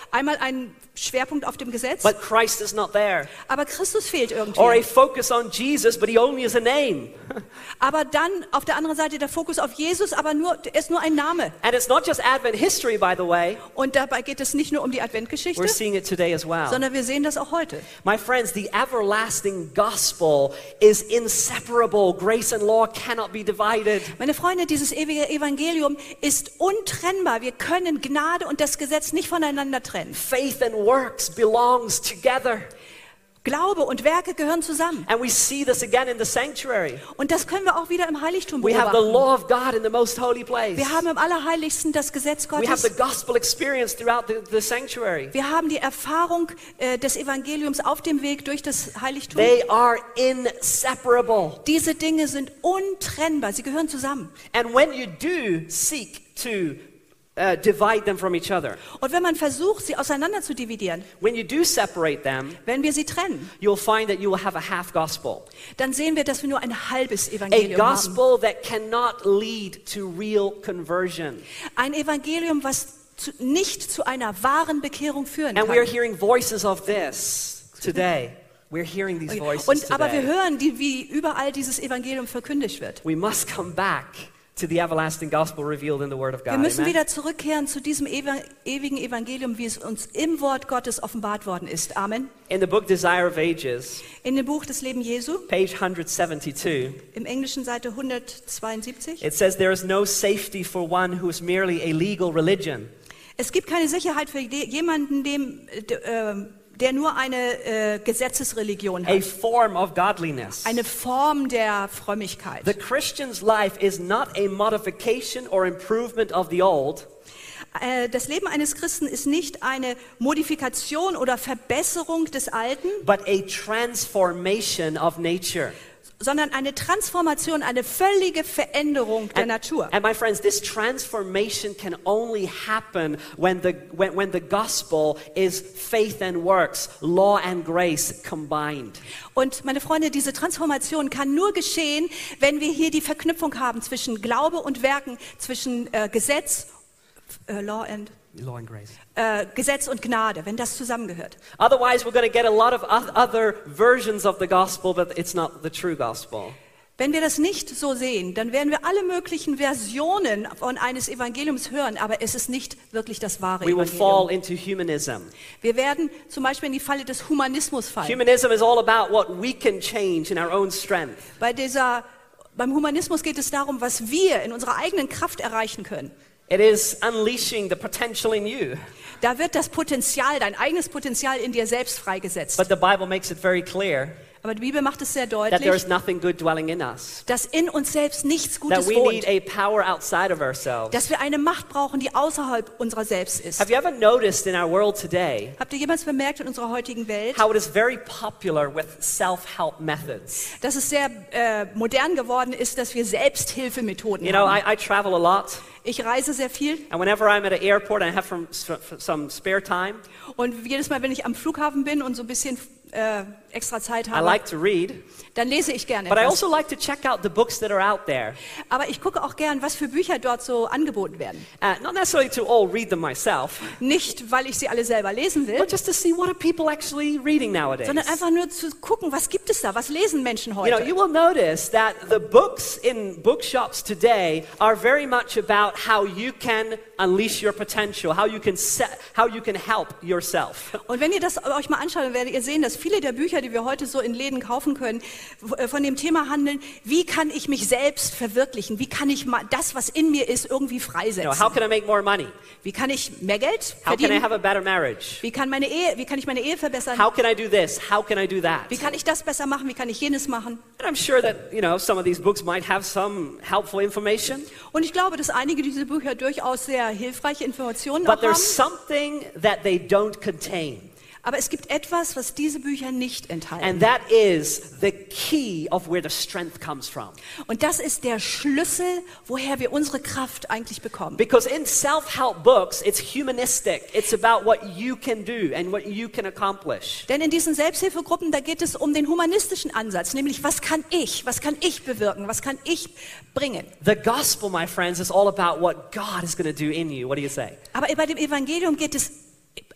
Einmal ein Schwerpunkt auf dem Gesetz, but Christ is not there. aber Christus fehlt Or a irgendwie. focus on Jesus, but he only is a name. Aber dann auf der anderen Seite der Fokus auf Jesus, aber nur, er ist nur ein Name. And it's not just Advent history, by the way. Und dabei geht es nicht nur um die Adventgeschichte, We're seeing it today as well. sondern wir sehen das auch heute. My friends, the everlasting gospel is inseparable. Grace and law cannot be divided. Meine Freunde, dieses ewige Evangelium ist untrennbar. Wir können Gnade und das Gesetz nicht voneinander trennen. Faith and works belongs together. Glaube und Werke gehören zusammen. And we see this again in the sanctuary. Und das können wir auch wieder im Heiligtum We have the beobachten. law of God in the most holy place. Wir haben im Allerheiligsten das Gesetz We have the Gottes. gospel experience throughout the, the sanctuary. Wir haben die Erfahrung äh, des Evangeliums auf dem Weg durch das Heiligtum. They are inseparable. Diese Dinge sind untrennbar. Sie gehören zusammen. And when you do seek to uh, divide them from each other, Und wenn man versucht, sie auseinander zu dividieren, when you do separate them, wenn wir sie trennen, you'll find that you will have a half gospel. dann sehen wir, dass wir nur ein halbes A Evangelium haben. gospel that cannot lead to real conversion. Ein Evangelium, was zu, nicht zu einer wahren Bekehrung führen And we are kann. hearing voices of this today. We're hearing these voices Und, aber wir today. hören, die, wie überall dieses Evangelium verkündigt wird. We must come back to the everlasting gospel revealed in the Word of God. Wir müssen Amen? wieder zurückkehren zu diesem ewa- ewigen Evangelium, wie es uns im Wort Gottes offenbart worden ist. Amen. In the book Desire of Ages, In dem Buch des Leben Jesu, page one seventy-two, im Englischen Seite hundertzweiundsiebzig. it says there is no safety for one who is merely a legal religion. Es gibt keine Sicherheit für de- jemanden, dem, äh, d- ähm, der nur eine äh, Gesetzesreligion A hat. form of godliness. Eine Form der Frömmigkeit. The Christian's life is not a modification or improvement of the old, Äh, Das Leben eines Christen ist nicht eine Modifikation oder Verbesserung des Alten, but a transformation of nature. sondern eine Transformation, eine völlige Veränderung der Natur. And my friends, this transformation can only happen when the, when, when the gospel is faith and works, law and grace combined. Und meine Freunde, diese Transformation kann nur geschehen, wenn wir hier die Verknüpfung haben zwischen Glaube und Werken, zwischen äh, Gesetz, äh, Law and, Law and grace. äh, Gesetz und Gnade, wenn das zusammengehört. Otherwise, we're going to get a lot of oth- other versions of the gospel, but it's not the true gospel. Wenn wir das nicht so sehen, dann werden wir alle möglichen Versionen von eines Evangeliums hören, aber es ist nicht wirklich das wahre We will fall Evangelium. into humanism. Wir werden zum Beispiel in die Falle des Humanismus fallen. Humanism is all about what we can change in our own strength. Bei dieser, beim Humanismus geht es darum, was wir in unserer eigenen Kraft erreichen können. It is unleashing the potential in you. Da wird das Potenzial, dein eigenes Potenzial in dir selbst freigesetzt. But the Bible makes it very clear Aber die Bibel macht es sehr that there is deutlich, nothing good dwelling in us. dass in uns selbst nichts That Gutes we need wohnt. a power outside of ourselves. Dass wir eine Macht brauchen, die außerhalb unserer selbst ist. Have you ever noticed in our world today Habt ihr jemals bemerkt in unserer heutigen Welt, how it is very popular with self-help methods? dass es sehr äh, modern geworden ist, dass wir Selbsthilfemethoden You know, haben? I, I travel a lot, Ich reise sehr viel and whenever I'm at an airport and I have some, some spare time, und jedes Mal, wenn ich am Flughafen bin und so ein bisschen äh, extra Zeit I habe, like to read, dann lese ich gerne but I etwas. also like to check out the books that are out there. Aber ich gucke auch gern, was für Bücher dort so angeboten werden. Uh, not necessarily to all read them myself, Nicht, weil ich sie alle selber lesen will, but just to see what are people actually reading nowadays. sondern einfach nur zu gucken, was gibt es da, was lesen Menschen You know, heute. you will notice that the books in bookshops today are very much about how you can unleash your potential, how you can set, how you can help yourself. Und wenn ihr das euch mal anschaut, dann werdet ihr sehen, dass viele der Bücher, die wir heute so in Läden kaufen können, w- von dem Thema handeln, wie kann ich mich selbst verwirklichen? Wie kann ich mal das, was in mir ist, irgendwie You know, freisetzen? how can I make more money? Wie kann ich mehr Geld How can I verdienen? have a better marriage? Wie kann, meine Ehe, wie kann ich meine Ehe verbessern? How can I do this? How can I do that? Wie kann ich das besser machen? Wie kann ich jenes machen? And I'm sure that, you know, some of these books might have some helpful information, Und ich glaube, dass einige dieser Bücher durchaus sehr hilfreiche Informationen but auch there's haben. something that they don't contain. Aber es gibt etwas, was diese Bücher nicht enthalten. And that is the key of where the strength comes from. Und das ist der Schlüssel, woher wir unsere Kraft eigentlich bekommen. Because in self-help books, it's humanistic. It's about what you can do and what you can accomplish. Denn in diesen Selbsthilfegruppen, da geht es um den humanistischen Ansatz, nämlich was kann ich, was kann ich bewirken, was kann ich bringen. The gospel, my friends, is all about what God is going to do in you. What do you say? Aber bei dem Evangelium geht es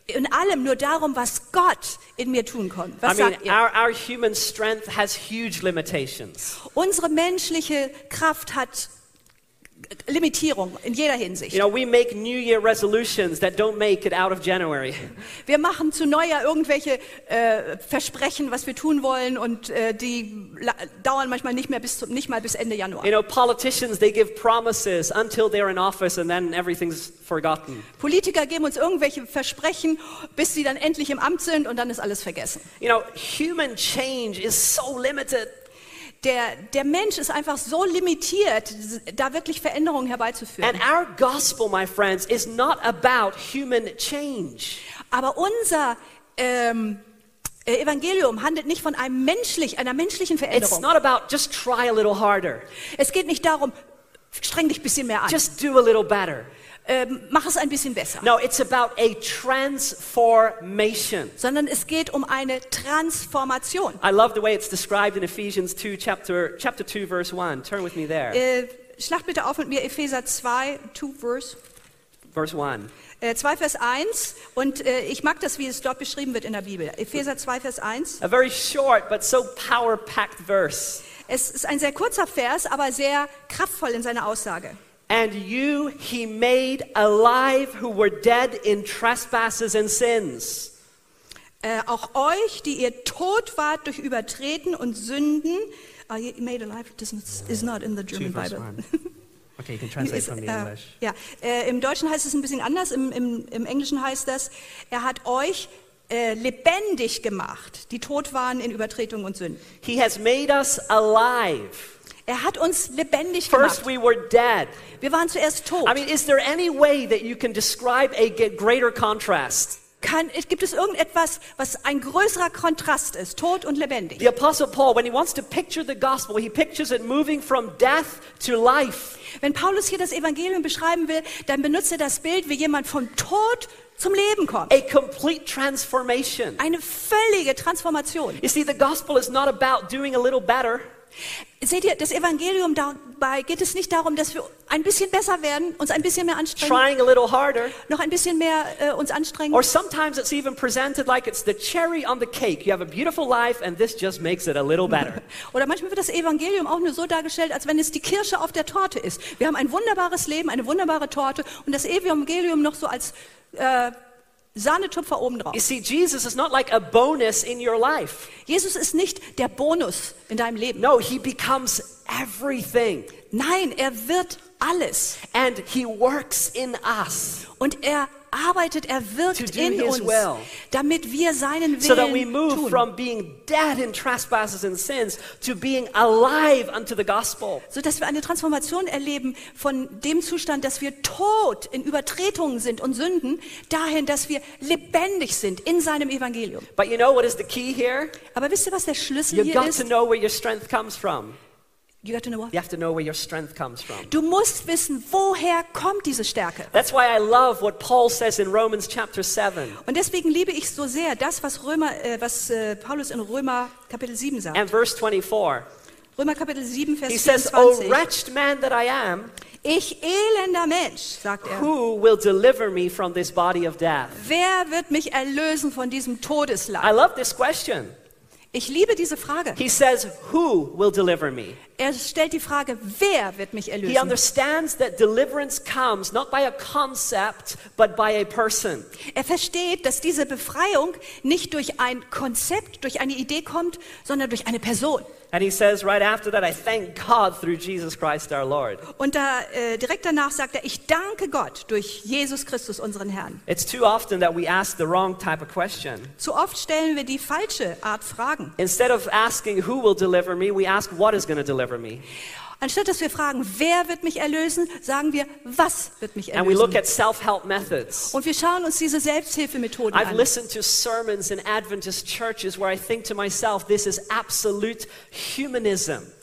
in allem nur darum, was Gott in mir tun kann. Was I mean, sagt ihr? our, our human strength has huge limitations. Unsere menschliche Kraft hat Limitierung in jeder Hinsicht. You know, we make New Year resolutions that don't make it out of January. Wir machen zu Neujahr irgendwelche äh, Versprechen, was wir tun wollen, und äh, die la- dauern manchmal nicht mehr bis zum, nicht mal bis Ende Januar. You know, politicians, they give promises until they're in office and then everything's forgotten. Politiker geben uns irgendwelche Versprechen, bis sie dann endlich im Amt sind, und dann ist alles vergessen. You know, human change is so limited. Der, der Mensch ist einfach so limitiert, da wirklich Veränderungen herbeizuführen. And our gospel, my friends, is not about human change. Aber unser ähm, äh, Evangelium handelt nicht von einem menschlich, einer menschlichen It's Veränderung. not about just try a little harder, Es geht nicht darum, streng dich ein bisschen mehr an, just do a little better. ähm, mach es ein bisschen besser. No, it's about a transformation. Sondern es geht um eine Transformation. I love the way it's described in Ephesians two, chapter, chapter two, verse one. Turn with me there. Äh, schlag bitte auf mit mir Epheser zwei, two verse, Verse one. äh, zwei Vers eins. Und äh, ich mag das, wie es dort beschrieben wird in der Bibel. Epheser zwei Vers eins. A very short but so power-packed verse. Es ist ein sehr kurzer Vers, aber sehr kraftvoll in seiner Aussage. And you he made alive who were dead in trespasses and sins. Äh, auch euch, die ihr tot wart durch Übertreten und Sünden, uh, you made alive, this is not in the German Two, verse Bible. one. Okay, you can translate Ist, from the äh, English. ja, äh, im Deutschen heißt es ein bisschen anders, im, im, im Englischen heißt das, er hat euch äh, lebendig gemacht, die tot waren in Übertretung und Sünden. He has made us alive. Er hat uns lebendig First gemacht. we were dead. Wir waren zuerst tot. I mean, is there any way that you can describe a g- greater contrast? Kann, gibt es irgendetwas, was ein größerer Kontrast ist, tot und lebendig? The Apostle Paul, when he wants to picture the gospel, he pictures it moving from death to life. Wenn Paulus hier das Evangelium beschreiben will, dann benutzt er das Bild, wie jemand vom Tod zum Leben kommt. A complete transformation. Eine völlige Transformation. You see, the gospel is not about doing a little better. Seht ihr, das Evangelium, dabei geht es nicht darum, dass wir ein bisschen besser werden, uns ein bisschen mehr anstrengen, Trying a little harder. noch ein bisschen mehr äh, uns anstrengen. Or sometimes it's even presented like it's the cherry on the cake. You have a beautiful life and this just makes it a little better. Oder manchmal wird das Evangelium auch nur so dargestellt, als wenn es die Kirsche auf der Torte ist. Wir haben ein wunderbares Leben, eine wunderbare Torte, und das Evangelium noch so als äh, Sahnetupfer obendrauf. You see, Jesus is not like a bonus in your life. Jesus ist nicht der Bonus in deinem Leben. No, he becomes everything. Nein, er wird alles. And he works in us Und er arbeitet, er To wirkt do in his uns, will. damit wir seinen so that we Willen move tun. from being dead in trespasses and sins to being alive unto the gospel. Sodass wir eine Transformation erleben von dem Zustand, dass wir tot in Übertretungen sind und Sünden, dahin, dass wir lebendig sind in seinem Evangelium. But you know what is the key here? Aber wisst ihr, was der Schlüssel You've hier got ist? to know where your strength comes from. You got to know what? You have to know where your strength comes from. Du musst wissen, woher kommt diese Stärke. That's why I love what Paul says in Romans chapter seven Und deswegen liebe ich so sehr das, was, Römer, äh, was äh, Paulus in Römer Kapitel sieben sagt. and verse twenty-four. Römer Kapitel sieben, Vers He says, "O vierundzwanzig. wretched man that I am, Ich elender Mensch, sagt er. who will deliver me from this body of death?" Wer wird mich erlösen von diesem I Todesleid? love this question. Ich liebe diese Frage. He says, "Who will deliver me?" Er stellt die Frage, wer wird mich He erlösen? understands that deliverance comes not by a concept, but by a person. Er versteht, dass diese Befreiung nicht durch ein Konzept, durch eine Idee kommt, sondern durch eine Person. And he says right after that, I thank God through Jesus Christ our Lord. Und da, äh, direkt danach sagt er, ich danke Gott durch Jesus Christus, unseren Herrn. It's too often that we ask the wrong type of question. Zu oft stellen wir die falsche Art Fragen. Instead of asking who will deliver me, we ask what is going to deliver me. Anstatt dass wir fragen, wer wird mich erlösen, sagen wir, was wird mich And we look erlösen? at self-help methods. Und wir schauen uns diese Selbsthilfemethoden I've an. listened to sermons in Adventist churches where I think to myself, this is absolute humanism.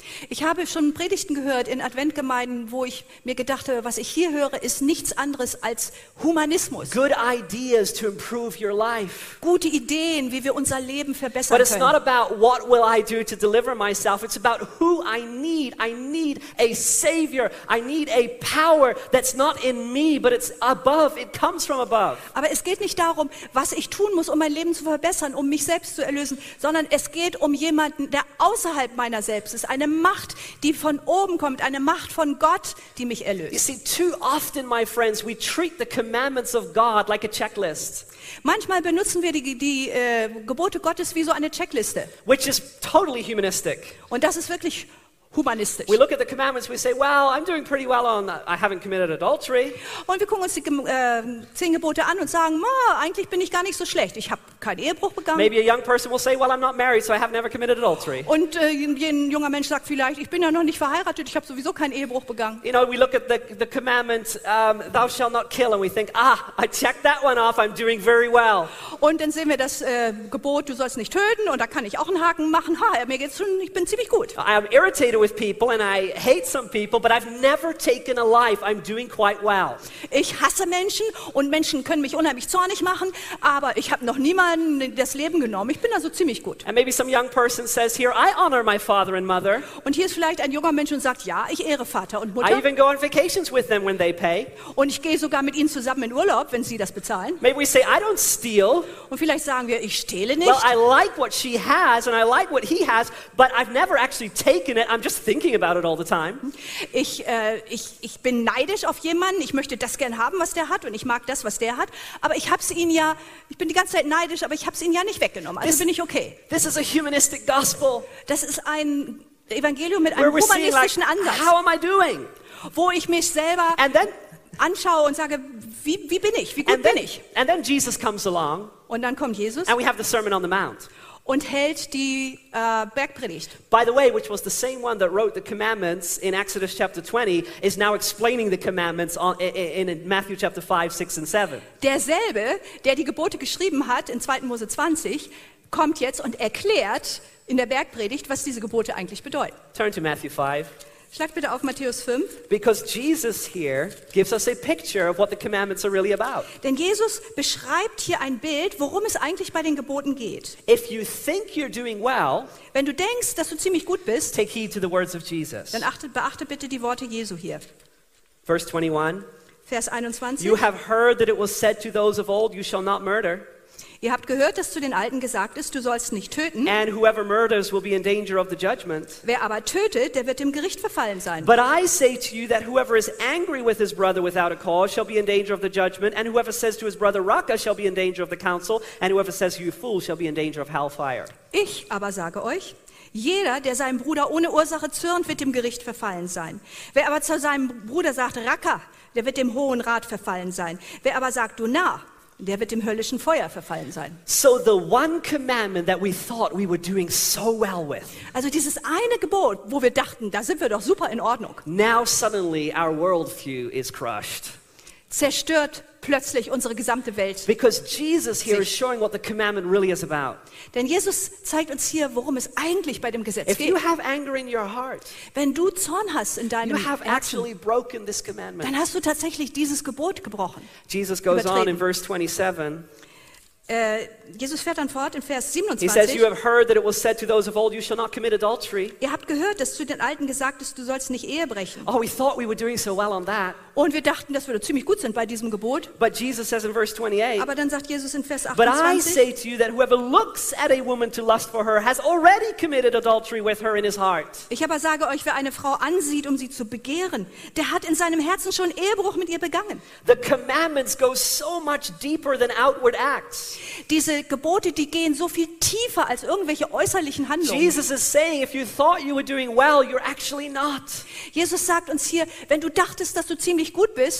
Ich habe schon Predigten gehört in Adventgemeinden, wo ich mir gedacht habe, was ich hier höre, ist nichts anderes als Humanismus. Good ideas to improve your life. Gute Ideen, wie wir unser Leben verbessern But it's not können. about what will I do to deliver myself. It's about who I need. I need a Savior. I need a power that's not in me, but it's above. It comes from above. Aber es geht nicht darum, was ich tun muss, um mein Leben zu verbessern, um mich selbst zu erlösen, sondern es geht um jemanden, der außerhalb meiner selbst ist. Eine Macht, die von oben kommt, eine Macht von Gott, die mich You erlöst. see, too often, my friends, we treat the commandments of God like a checklist, Manchmal benutzen wir die, die äh, Gebote Gottes wie so eine Checkliste. which is totally humanistic. Und das ist wirklich humanistisch. We look at the commandments, we say, well, I'm doing pretty well on that. I haven't committed adultery. Und wir gucken uns die äh, zehn Gebote an und sagen, Ma, eigentlich bin ich gar nicht so schlecht. Ich habe keinen Ehebruch begangen. Maybe a young person will say, well, I'm not married, so I have never committed adultery. Und äh, ein junger Mensch sagt vielleicht, ich bin ja noch nicht verheiratet, ich habe sowieso keinen Ehebruch begangen. You know, we look at the, the commandment, um, thou shalt not kill, and we think, ah, I checked that one off, I'm doing very well. Und dann sehen wir das äh, Gebot, du sollst nicht töten, und da kann ich auch einen Haken machen. Ha, mir geht's schon, ich bin ziemlich gut. I am irritated with people, and I hate some people, but I've never taken a life. I'm doing quite well. Ich hasse Menschen und Menschen können mich unheimlich zornig machen, aber ich habe noch niemanden das Leben genommen. Ich bin also ziemlich gut. And maybe some young person says here, I honor my father and mother. Und hier ist vielleicht ein junger Mensch und sagt, ja, ich ehre Vater und I Mutter. even go on vacations with them when they pay. Und ich gehe sogar mit ihnen zusammen in Urlaub, wenn sie das bezahlen. Maybe we say, I don't steal. Und vielleicht sagen wir, ich stehle nicht. Well, I like what she has and I like what he has, but I've never actually taken it. I'm just thinking about it all the time. Ich, äh, ich, ich bin neidisch auf jemanden, ich möchte das gern haben, was der hat, und ich mag das, was der hat, aber ich habe es ihnen ja, ich bin die ganze Zeit neidisch, aber ich habe es ihnen ja nicht weggenommen, also This- bin ich okay. This is a humanistic gospel Das ist ein Evangelium mit where einem we're seeing like, humanistischen Ansatz, how am I doing? wo ich mich selber And then, anschaue und sage, wie, wie bin ich, wie gut and then, bin ich? and then Jesus comes along Und dann kommt Jesus and we have the Sermon on the Mount. und hält die äh, Bergpredigt. By the way, which was the same one that wrote the commandments in Exodus chapter twenty, is now explaining the commandments on, in, in Matthew chapter five, six, and seven. Derselbe, der die Gebote geschrieben hat in zweiten Mose zwanzig, kommt jetzt und erklärt in der Bergpredigt, was diese Gebote eigentlich bedeuten. Turn to Matthew five. Schlag bitte auf Matthäus fünf. Because Jesus here gives us a picture of what the commandments are really about. Denn Jesus beschreibt hier ein Bild, worum es eigentlich bei den Geboten geht. If you think you're doing well, Wenn du denkst, dass du ziemlich gut bist, take heed to the words of Jesus. dann achte, beachte bitte die Worte Jesu hier. Verse twenty-one, Vers einundzwanzig. you have heard that it was said to those of old, you shall not murder, Ihr habt gehört, dass zu den Alten gesagt ist, du sollst nicht töten. and whoever murders will be in danger of the judgment. Wer aber tötet, der wird dem Gericht verfallen sein. But I say to you that whoever is angry with his brother without a cause shall be in danger of the judgment, and whoever says to his brother, Raka, shall be in danger of the council, and whoever says to you, fool, shall be in danger of hellfire. Ich aber sage euch, jeder, der seinem Bruder ohne Ursache zürnt, wird dem Gericht verfallen sein. Wer aber zu seinem Bruder sagt, Raka, der wird dem Hohen Rat verfallen sein. Wer aber sagt, du Narr, der wird dem höllischen Feuer verfallen sein. So the one commandment that we thought we were doing so well with, Also dieses eine Gebot, wo wir dachten, da sind wir doch super in Ordnung, now suddenly our worldview is crushed. zerstört plötzlich unsere gesamte Welt. Because Jesus here is showing what the commandment really is about. Denn Jesus zeigt uns hier, worum es eigentlich bei dem Gesetz If geht. you have anger in your heart, Wenn du Zorn hast in you deinem have Herzen, actually broken this commandment. dann hast du tatsächlich dieses Gebot gebrochen. Jesus goes on in Übertreten. verse twenty-seven. Äh, Jesus fährt dann fort in Vers He says, siebenundzwanzig. you have heard that it was said to those of old, you shall not commit adultery. Ihr habt gehört, dass zu den Alten gesagt ist, du sollst nicht Ehe brechen. Oh, we thought we were doing so well on that. Und wir dachten, dass wir da ziemlich gut sind bei diesem Gebot. But Jesus says in verse twenty-eight, Aber dann sagt Jesus in Vers but I achtundzwanzig, say to you that whoever looks at a woman to lust for her has already committed adultery with her in his heart. ich aber sage euch, wer eine Frau ansieht, um sie zu begehren, der hat in seinem Herzen schon Ehebruch mit ihr begangen. The commandments go so much deeper than outward acts. Diese Gebote, die gehen so viel tiefer als irgendwelche äußerlichen Handlungen. Jesus is saying, if you thought you were doing well, you're actually not. Jesus sagt uns hier, wenn du dachtest, dass du ziemlich gut bist,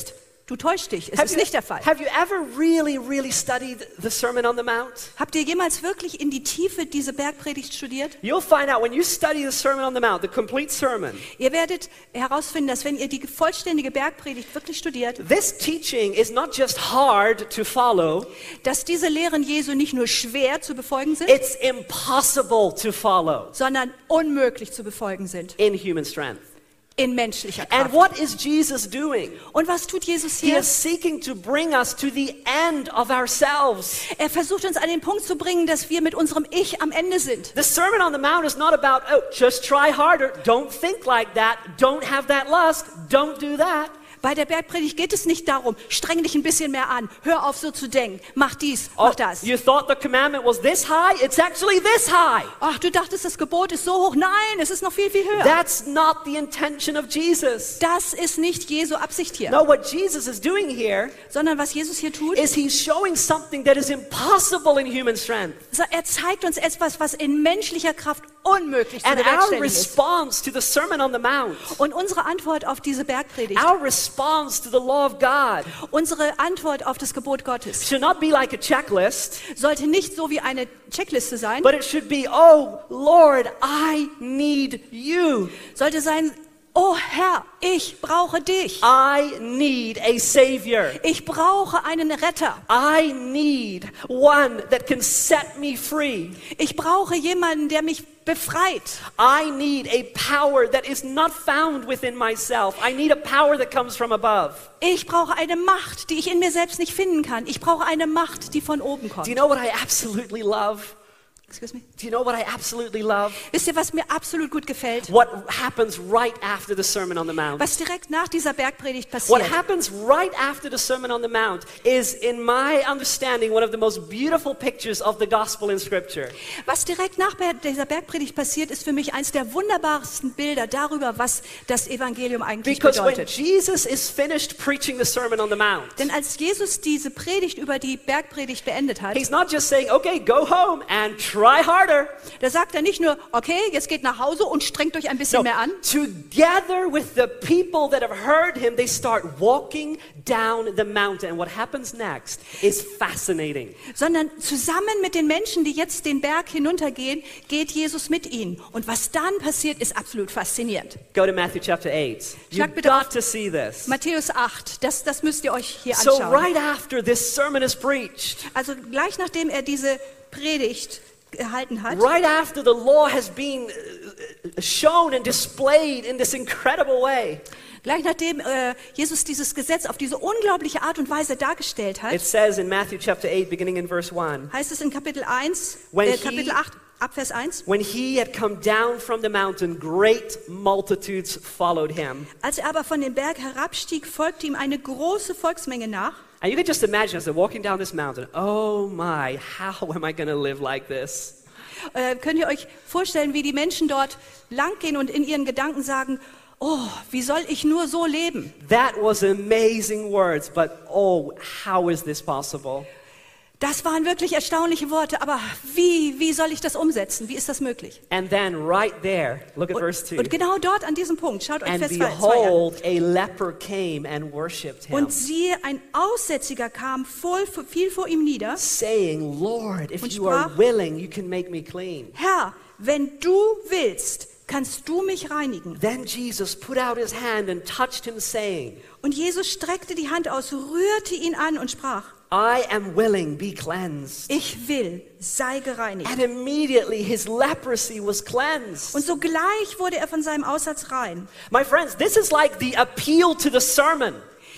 Du täuschst dich, es Have ist you, nicht der Fall. have you ever really, really studied the Sermon on the Mount? Habt ihr jemals wirklich in die Tiefe diese Bergpredigt studiert? You'll find out when you study the Sermon on the Mount, the complete sermon, Ihr werdet herausfinden, dass wenn ihr die vollständige Bergpredigt wirklich studiert, this teaching is not just hard to follow, dass diese Lehren Jesu nicht nur schwer zu befolgen sind, it's impossible to follow sondern unmöglich zu befolgen sind in human strength. in menschlicher And Kraft. what is Jesus doing? Und was tut Jesus He hier? is seeking to bring us to the end of ourselves. Er versucht uns an den Punkt zu bringen, dass wir mit unserem Ich am Ende sind. The Sermon on the Mount is not about, oh, just try harder, don't think like that, don't have that lust, don't do that. Bei der Bergpredigt geht es nicht darum, streng dich ein bisschen mehr an, hör auf so zu denken, mach dies, Oh, mach das. you thought the commandment was this high? It's actually this high. Ach, du dachtest, das Gebot ist so hoch. Nein, es ist noch viel, viel höher. That's not the intention of Jesus. Das ist nicht Jesu Absicht hier. No, what Jesus is doing here Sondern was Jesus hier tut, is he's showing something that is impossible in human strength. so er zeigt uns etwas, was in menschlicher Kraft unmöglich zu And our bewerkstelligen ist. response to the Sermon on the Mount, Und unsere Antwort auf diese Bergpredigt, our response to the law of God, unsere Antwort auf das Gebot Gottes, should not be like a checklist, sollte nicht so wie eine Checkliste sein, but it should be, oh Lord, I need you. sollte sein, oh Herr, ich brauche dich. I need a Savior. Ich brauche einen Retter. I need one that can set me free. Ich brauche jemanden, der mich befreit. I need a power that is not found within myself. I need a power that comes from above. Ich brauche eine Macht, die ich in mir selbst nicht finden kann. Ich brauche eine Macht, die von oben kommt. Do you know what I absolutely love? Excuse me? Do you know what I absolutely love? Wisst ihr, was mir absolut gut gefällt? What happens right after the Sermon on the Mount? Was direkt nach dieser Bergpredigt What passiert. happens right after the Sermon on the Mount is, in my understanding, one of the most beautiful pictures of the gospel in Scripture. Was direkt nach dieser Bergpredigt passiert, ist für mich eins der wunderbarsten Bilder darüber, was das Evangelium eigentlich Because when bedeutet. Jesus is finished preaching the Sermon on the Mount, Denn als Jesus diese Predigt über die Bergpredigt beendet hat, he's not just saying, okay, go home and try harder. da sagt er nicht nur, okay, jetzt geht nach Hause und strengt euch ein bisschen No, mehr an, together with the people that have heard him, they start walking down the mountain. And what happens next is fascinating. sondern zusammen mit den Menschen, die jetzt den Berg hinuntergehen, geht Jesus mit ihnen. Und was dann passiert, ist absolut faszinierend. Go to Matthew chapter eight. You've Schlag bitte got auf to see this. Matthäus acht, das, das müsst ihr euch hier So anschauen. right after this sermon is preached, Also gleich nachdem er diese Predigt gehalten hat, right after the law has been uh, shown and displayed in this incredible way, gleich nachdem äh, Jesus dieses Gesetz auf diese unglaubliche Art und Weise dargestellt hat, it says in Matthew chapter eight, beginning in verse one, heißt es in Kapitel eins, When äh, he- Kapitel acht, ab Vers eins, when he had come down from the mountain, great multitudes followed him. als er aber von dem Berg herabstieg, folgte ihm eine große Volksmenge nach. And you can just imagine as they're walking down this mountain, oh my, how am I going to live like this? Äh, könnt ihr euch vorstellen, wie die Menschen dort langgehen und in ihren Gedanken sagen, oh, wie soll ich nur so leben? That was amazing words, but oh, how is this possible? Das waren wirklich erstaunliche Worte, aber wie, wie soll ich das umsetzen? Wie ist das möglich? And then right there, look at Und, verse two. und genau dort an diesem Punkt, schaut euch And Vers zwei an. behold, a leper came and worshipped him, Und siehe, ein Aussätziger kam, voll, fiel vor ihm nieder. saying, Lord, if Und you are sprach, willing, you can make me clean. Herr, wenn du willst, kannst du mich reinigen. Then Jesus put out his hand and touched him, saying, Und Jesus streckte die Hand aus, rührte ihn an und sprach, I am willing, be cleansed. ich will, sei gereinigt. And immediately his leprosy was cleansed. Und sogleich wurde er von seinem Aussatz rein. My friends, this is like the appeal to the sermon.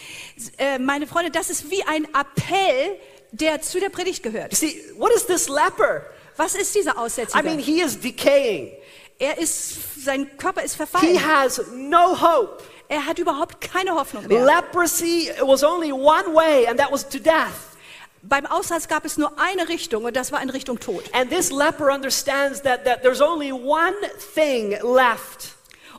Äh, meine Freunde, das ist wie ein Appell, der zu der Predigt gehört. You see, what is this leper? Was ist dieser Aussätzige? I mean, he is decaying. er ist, sein Körper ist He verfallen. has no hope. Er hat überhaupt keine Hoffnung mehr. Leprosy was only one way, and that was to death. Beim Aussatz gab es nur eine Richtung und das war in Richtung Tod. And this leper understands that, that there's only one thing left.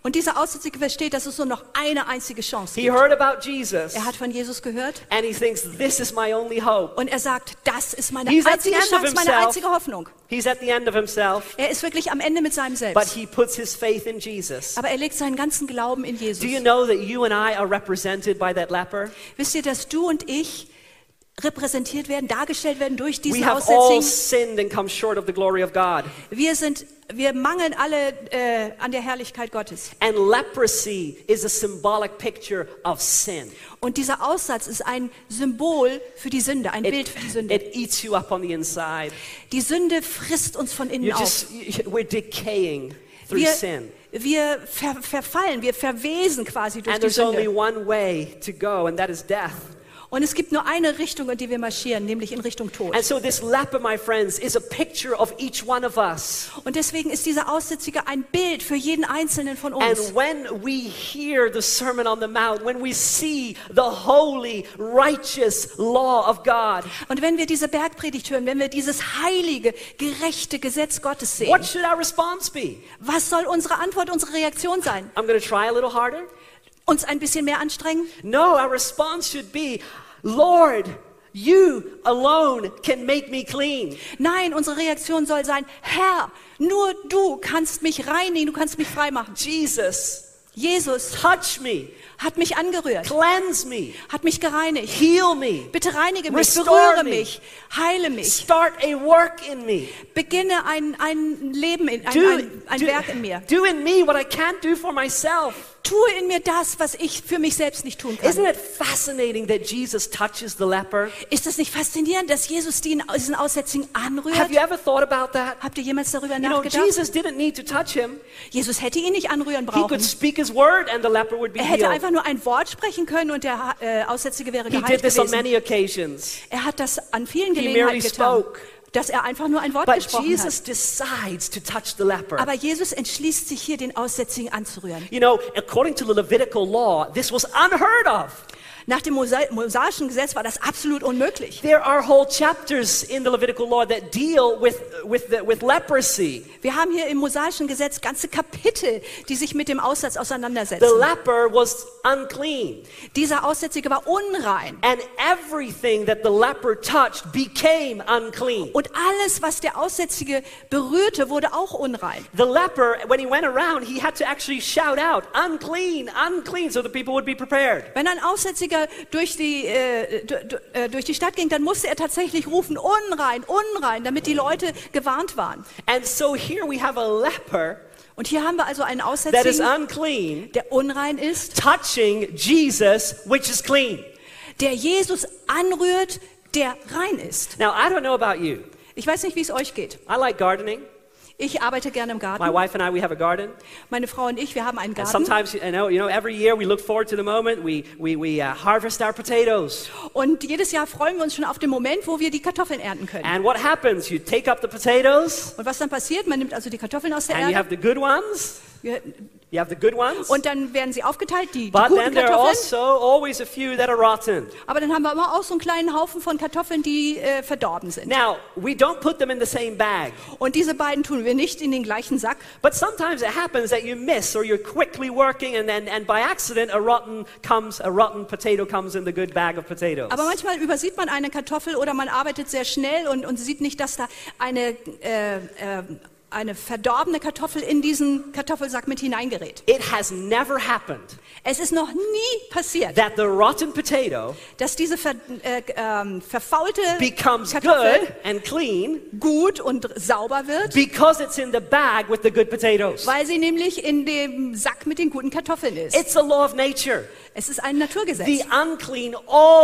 Und dieser Aussätzige versteht, dass es nur noch eine einzige Chance He gibt. heard about Jesus, Er hat von Jesus gehört and he thinks, this is my only hope. und er sagt, das ist meine He's at the einzige end of Chance, meine himself. einzige Hoffnung. He's at the end of himself, Er ist wirklich am Ende mit seinem but Selbst. he puts his faith in Jesus. Aber er legt seinen ganzen Glauben in Jesus. Do you know that you and I are represented by that leper? Wisst ihr, dass du und ich repräsentiert werden, dargestellt werden durch We diesen have all Aussätzigen? sinned and come short of the glory of God. Wir sind, wir mangeln alle äh, an der Herrlichkeit Gottes. And leprosy is a symbolic picture of sin. Und dieser Aussatz ist ein Symbol für die Sünde, ein Bild It, für die Sünde. it eats you up on the inside. Die Sünde frisst uns von innen You're auf. just, you- we're decaying through Wir, sin. wir ver, verfallen, wir verwesen quasi durch And die there's only Sünde. one way to go, and that is death. Und es gibt nur eine Richtung, in die wir marschieren, nämlich in Richtung Tod. And so this leper, my friends, is a picture of each one of us. Und deswegen ist dieser Aussätzige ein Bild für jeden Einzelnen von And uns. when we hear the Sermon on the Mount, when we see the holy, righteous law of God, Und wenn wir diese Bergpredigt hören, wenn wir dieses heilige, gerechte Gesetz Gottes sehen, what should our response be? was soll unsere Antwort, unsere Reaktion sein? I'm going to try a little harder. Uns ein bisschen mehr anstrengen? No, our response should be, Lord, you alone can make me clean. Nein, unsere Reaktion soll sein, Herr, nur du kannst mich reinigen, du kannst mich frei machen. Jesus, Jesus touch me, hat mich angerührt, cleanse me, hat mich gereinigt. heal me, Bitte reinige mich, Restore berühre me. mich, heile mich. start a work in me. Beginne ein, ein Leben, in, ein, Do, ein, ein do- Werk in mir. do in me what I can't do for myself. Tue in mir das, was ich für mich selbst nicht tun kann. Isn't it fascinating that Jesus touches the leper? Ist das nicht faszinierend, dass Jesus den, diesen Aussätzigen anrührt? Have you ever thought about that? Habt ihr jemals darüber You know, nachgedacht? Jesus didn't need to touch him. Jesus hätte ihn nicht anrühren He brauchen. could speak his word and the leper would be Er hätte healed. einfach nur ein Wort sprechen können und der äh, Aussätzige wäre He did geheilt this on gewesen. many occasions. Er hat das an vielen He Gelegenheiten merely getan, spoke. dass er einfach nur ein Wort But gesprochen Jesus hat. decides to touch the leper. Aber Jesus entschließt sich hier, den Aussätzigen anzurühren. You know, according to the Levitical law, this was unheard of. Nach dem Mosa- mosaischen Gesetz war das absolut unmöglich. There are whole chapters in the Levitical law that deal with, with, the, with leprosy. Wir haben hier im mosaischen Gesetz ganze Kapitel, die sich mit dem Aussatz The auseinandersetzen. leper was unclean, Dieser Aussätzige war unrein. and everything that the leper touched became unclean. Und alles, was der Aussätzige berührte, wurde auch unrein. The leper, when he went around, he had to actually shout out, unclean, unclean, so the people would be prepared. Wenn ein Aussätziger durch die, äh, d- d- äh, durch die Stadt ging, dann musste er tatsächlich rufen, unrein, unrein, damit die Leute gewarnt waren. And so here we have a leper Und hier haben wir also einen that is Aussätzigen, unclean, der unrein ist, touching Jesus, which is clean. der Jesus anrührt, der rein ist. Now, I don't know about you. Ich weiß nicht, wie es euch geht. I like gardening. Ich arbeite gerne im My Garten. wife and I, we have a garden. Meine Frau und ich, wir haben einen And Garten. sometimes, you know, you know, every year we look forward to the moment we, we, we uh, harvest our potatoes. Und jedes Jahr freuen wir uns schon auf den Moment, wo wir die Kartoffeln ernten können. And what happens? You take up the potatoes, Und was dann passiert? Man nimmt also die Kartoffeln aus der and you Erde. have the good ones. Wir- You have the good ones. Und dann werden sie aufgeteilt, die, die But guten then there are Kartoffeln. also always a few that are rotten. Aber dann haben wir immer auch so einen kleinen Haufen von Kartoffeln, die äh, verdorben sind. Now, we don't put them in the same bag. Und diese beiden tun wir nicht in den gleichen Sack. But sometimes it happens that you miss or you're quickly working and then and by accident a rotten comes a rotten potato comes in the good bag of potatoes. Aber manchmal übersieht man eine Kartoffel oder man arbeitet sehr schnell und, und sieht nicht, dass da eine, äh, äh, eine verdorbene Kartoffel in diesen Kartoffelsack mit hineingerät. It has never happened Es ist noch nie passiert, that the rotten potato dass diese ver, äh, ähm, verfaulte becomes Kartoffel good and clean gut und sauber wird, because it's in the bag with the good potatoes. weil sie nämlich in dem Sack mit den guten Kartoffeln ist. It's a law of nature. Es ist ein Naturgesetz. The unclean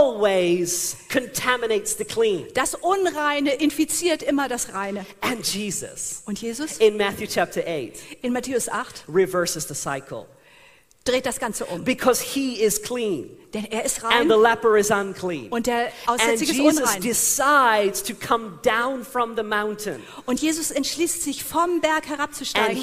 always contaminates the clean. Das Unreine infiziert immer das Reine. And Jesus, Und Jesus in Matthew chapter eight, in Matthäus acht reverses the cycle. dreht das Ganze um. Because he is clean Denn er ist and rein the leper is unclean. und der And Aussätzige ist Jesus unrein. decides to come down from the mountain Und Jesus entschließt sich, vom Berg and herabzusteigen he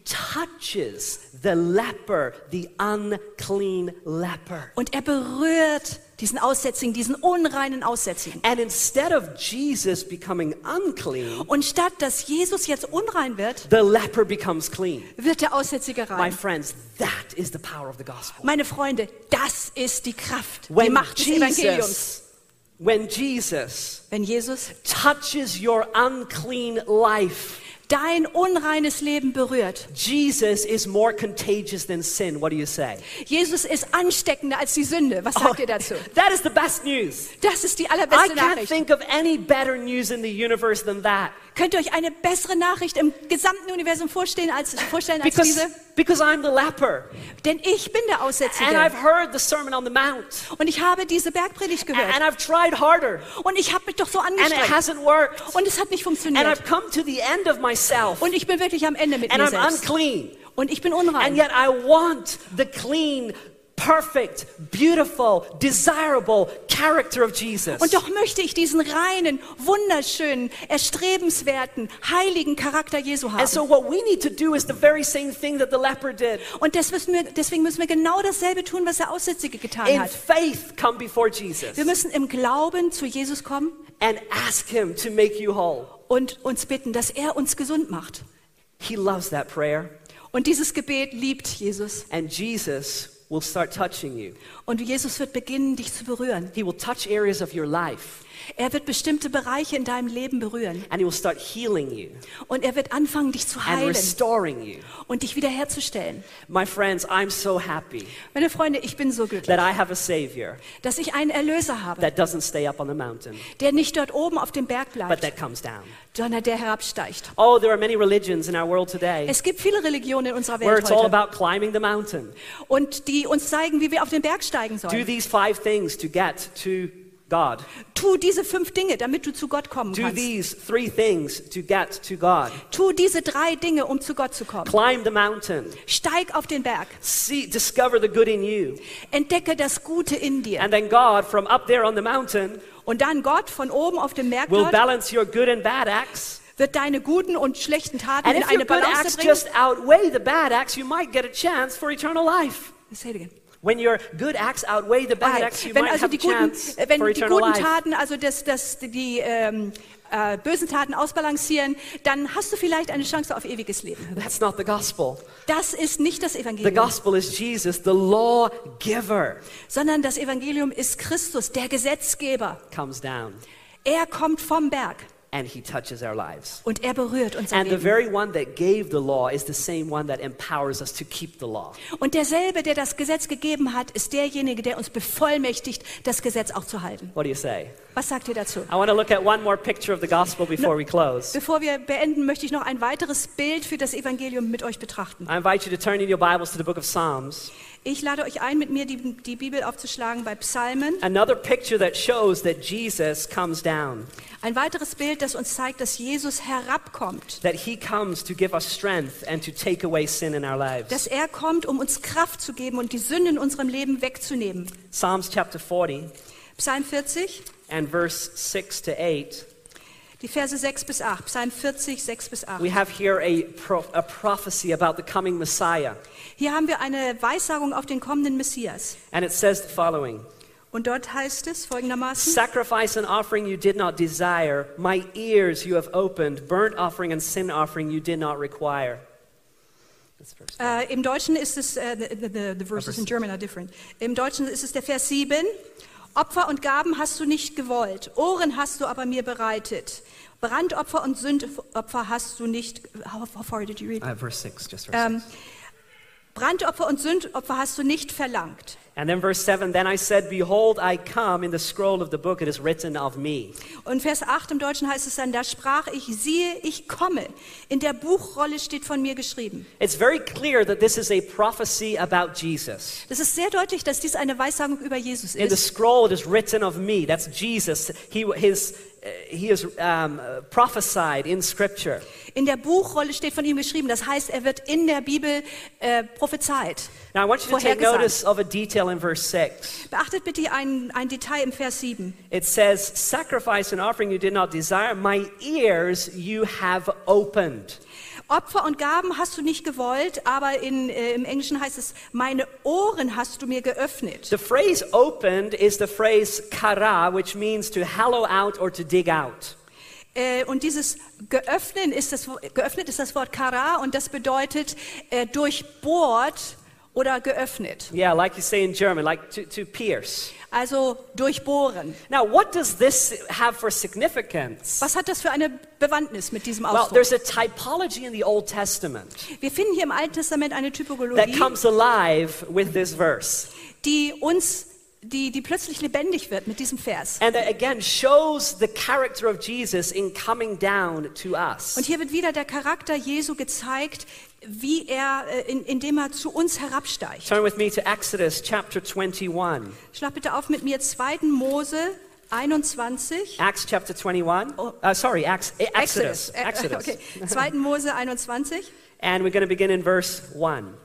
touches the leper, the unclean leper. Und er berührt diesen Aussätzigen, diesen unreinen Aussätzigen. And instead of Jesus becoming unclean, Und statt dass Jesus jetzt unrein wird, the leper becomes clean. wird der Aussätzige My rein. friends, that is the power of the gospel. Meine Freunde, das ist die Kraft, die When Macht des Evangeliums. Jesus, when Jesus Wenn Jesus touches your unclean life, dein unreines Leben berührt. Jesus is more contagious than sin. What do you say? Jesus ist ansteckender als die Sünde. Was sagt ihr dazu? That is the best news. Das ist die I allerbeste can't Nachricht. think of any better news in the universe than that. Könnt ihr euch eine bessere Nachricht im gesamten Universum vorstellen als, vorstellen als Because, diese? because I'm the leper. Denn ich bin der And Aussätzige. I've heard the Sermon on the Mount. Und ich habe diese Bergpredigt And, gehört. and I've tried harder. Und ich habe mich doch so And it angestrengt. hasn't worked. Und es hat nicht And funktioniert. I've come to the end of myself. Und ich bin wirklich am Ende mit And mir I'm selbst. unclean. Und ich bin And unrein. yet I want the clean, perfect, beautiful, desirable character of Jesus. Und doch möchte ich diesen reinen, wunderschönen, erstrebenswerten, heiligen Charakter Jesu And haben. so what we need to do is the very same thing that the leper did. Und das müssen wir, deswegen müssen wir genau dasselbe tun, was der Aussätzige getan In hat. faith, come before Jesus Wir müssen im Glauben zu Jesus kommen and ask him to make you whole. und uns bitten, dass er uns gesund macht. He loves that prayer. Und dieses Gebet liebt Jesus. And Jesus will start touching you. Und Jesus wird beginnen, dich zu berühren. He will touch areas of your life. Er wird bestimmte Bereiche in deinem Leben berühren. And he will start healing you Und er wird anfangen, dich zu and heilen restoring you. und dich wiederherzustellen. My friends, I'm so happy Meine Freunde, ich bin so glücklich, that I have a Savior dass ich einen Erlöser habe, that doesn't stay up on the mountain, der nicht dort oben auf dem Berg but bleibt, that comes down. sondern der herabsteigt. Oh, there are many religions in our world today Es gibt viele Religionen in unserer where Welt it's all heute about climbing the mountain. und die uns zeigen, wie wir auf den Berg steigen Do sollen. these five things to get to God. Tu diese fünf Dinge, damit du zu Gott kommen Do kannst. these three things to get to God. Tu diese drei Dinge, um zu Gott zu kommen. Climb the mountain. Steig auf den Berg. See, discover the good in you. Entdecke das Gute in dir. And then God, from up there on the mountain, Und dann Gott von oben auf dem Berg will dort balance your good and bad acts. wird deine guten und schlechten Taten And in if your eine good Balance acts bringen. just outweigh the bad acts, you might get a chance for eternal life. Say it again. When your good acts outweigh the bad Ah, acts, you wenn might also have die a guten, chance äh, wenn for die eternal guten life. Taten, also das, das, die ähm, äh, bösen Taten ausbalancieren, dann hast du vielleicht eine Chance auf ewiges Leben. That's not the gospel. Das ist nicht das The Evangelium, gospel is Jesus, the lawgiver, sondern das Evangelium ist Christus, der Gesetzgeber. comes down Er kommt vom Berg and he touches our lives. und er berührt unser And the Leben. very one that gave the law is the same one that empowers us to keep the law. Und derselbe, der das Gesetz gegeben hat, ist derjenige, der uns bevollmächtigt, das Gesetz auch zu halten. What do you say? Was sagt ihr dazu? I want to look at one more picture of the gospel before we close. Bevor wir beenden, möchte ich noch ein weiteres Bild für das Evangelium mit euch betrachten. I invite you to turn in your Bibles to the book of Psalms. Ich lade euch ein, mit mir die, die Bibel aufzuschlagen bei Psalmen. Another picture that shows that Jesus comes down, Ein weiteres Bild, das uns zeigt, dass Jesus herabkommt. that he comes to give us strength and to take away sin in our lives. Dass er kommt, um uns Kraft zu geben und die Sünde in unserem Leben wegzunehmen. Psalms chapter forty Psalm vierzig, and verse six to eight. die Verse sechs bis acht. Psalm vierzig, sechs bis acht. We have here a, pro- a prophecy about the coming Messiah. Hier haben wir eine Weissagung auf den kommenden Messias. And it says the following: Und dort heißt es folgendermaßen: Sacrifice and offering you did not desire, my ears you have opened, burnt offering and sin offering you did not require. That's verse Äh, Im Deutschen ist es, äh, the, the, the verses in German are different. Im Deutschen ist es der Vers sieben. Opfer und Gaben hast du nicht gewollt, Ohren hast du aber mir bereitet. Brandopfer und Sündopfer hast du nicht. How, how far did you read? Uh, verse six, just verse Ähm, Brandopfer und Sündopfer hast du nicht verlangt. And then verse seven, then I said, behold, I come, in the scroll of the book it is written of me. Und Vers acht im Deutschen heißt es dann, da sprach ich, siehe, ich komme. In der Buchrolle steht von mir geschrieben. It's very clear that this is a prophecy about Jesus. Das ist sehr deutlich, dass dies eine Weissagung über Jesus In the ist. scroll it is written of me. That's Jesus. He, his, uh, he is um, uh, prophesied in Scripture. In der Buchrolle steht von ihm geschrieben. Das heißt, er wird in der Bibel äh, prophezeit. Now I want you to take Vorhergesagt. notice of a detail in verse six. Beachtet bitte ein, ein Detail im Vers sieben. It says, sacrifice and offering you did not desire, my ears you have opened. Opfer und Gaben hast du nicht gewollt, aber in, äh, im Englischen heißt es, meine Ohren hast du mir geöffnet. The phrase opened is the phrase kara, which means to hollow out or to dig out. Äh, und dieses geöffnet ist, das, geöffnet ist das Wort kara und das bedeutet äh, durchbohrt oder geöffnet. Yeah, like you say in German, like to, to pierce. Also durchbohren. Now, what does this have for significance? Was hat das für eine Bewandtnis mit diesem Well, Ausdruck? there's a typology in the Old Testament Wir finden hier im Alten Testament eine that Typologie, comes alive with this verse. die uns, die, die plötzlich lebendig wird mit diesem Vers. And that again shows the character of Jesus in coming down to us. Und hier wird wieder der Charakter Jesu gezeigt, wie er, äh, in, indem er zu uns herabsteigt. Turn with me to Exodus chapter twenty-one. Schlag bitte auf mit mir zweiten Mose einundzwanzig. Acts chapter twenty-one. Oh. Uh, sorry, Acts, eh, Exodus. Äh, Exodus. Okay. zweiten Mose einundzwanzig. And we're going to begin in verse one.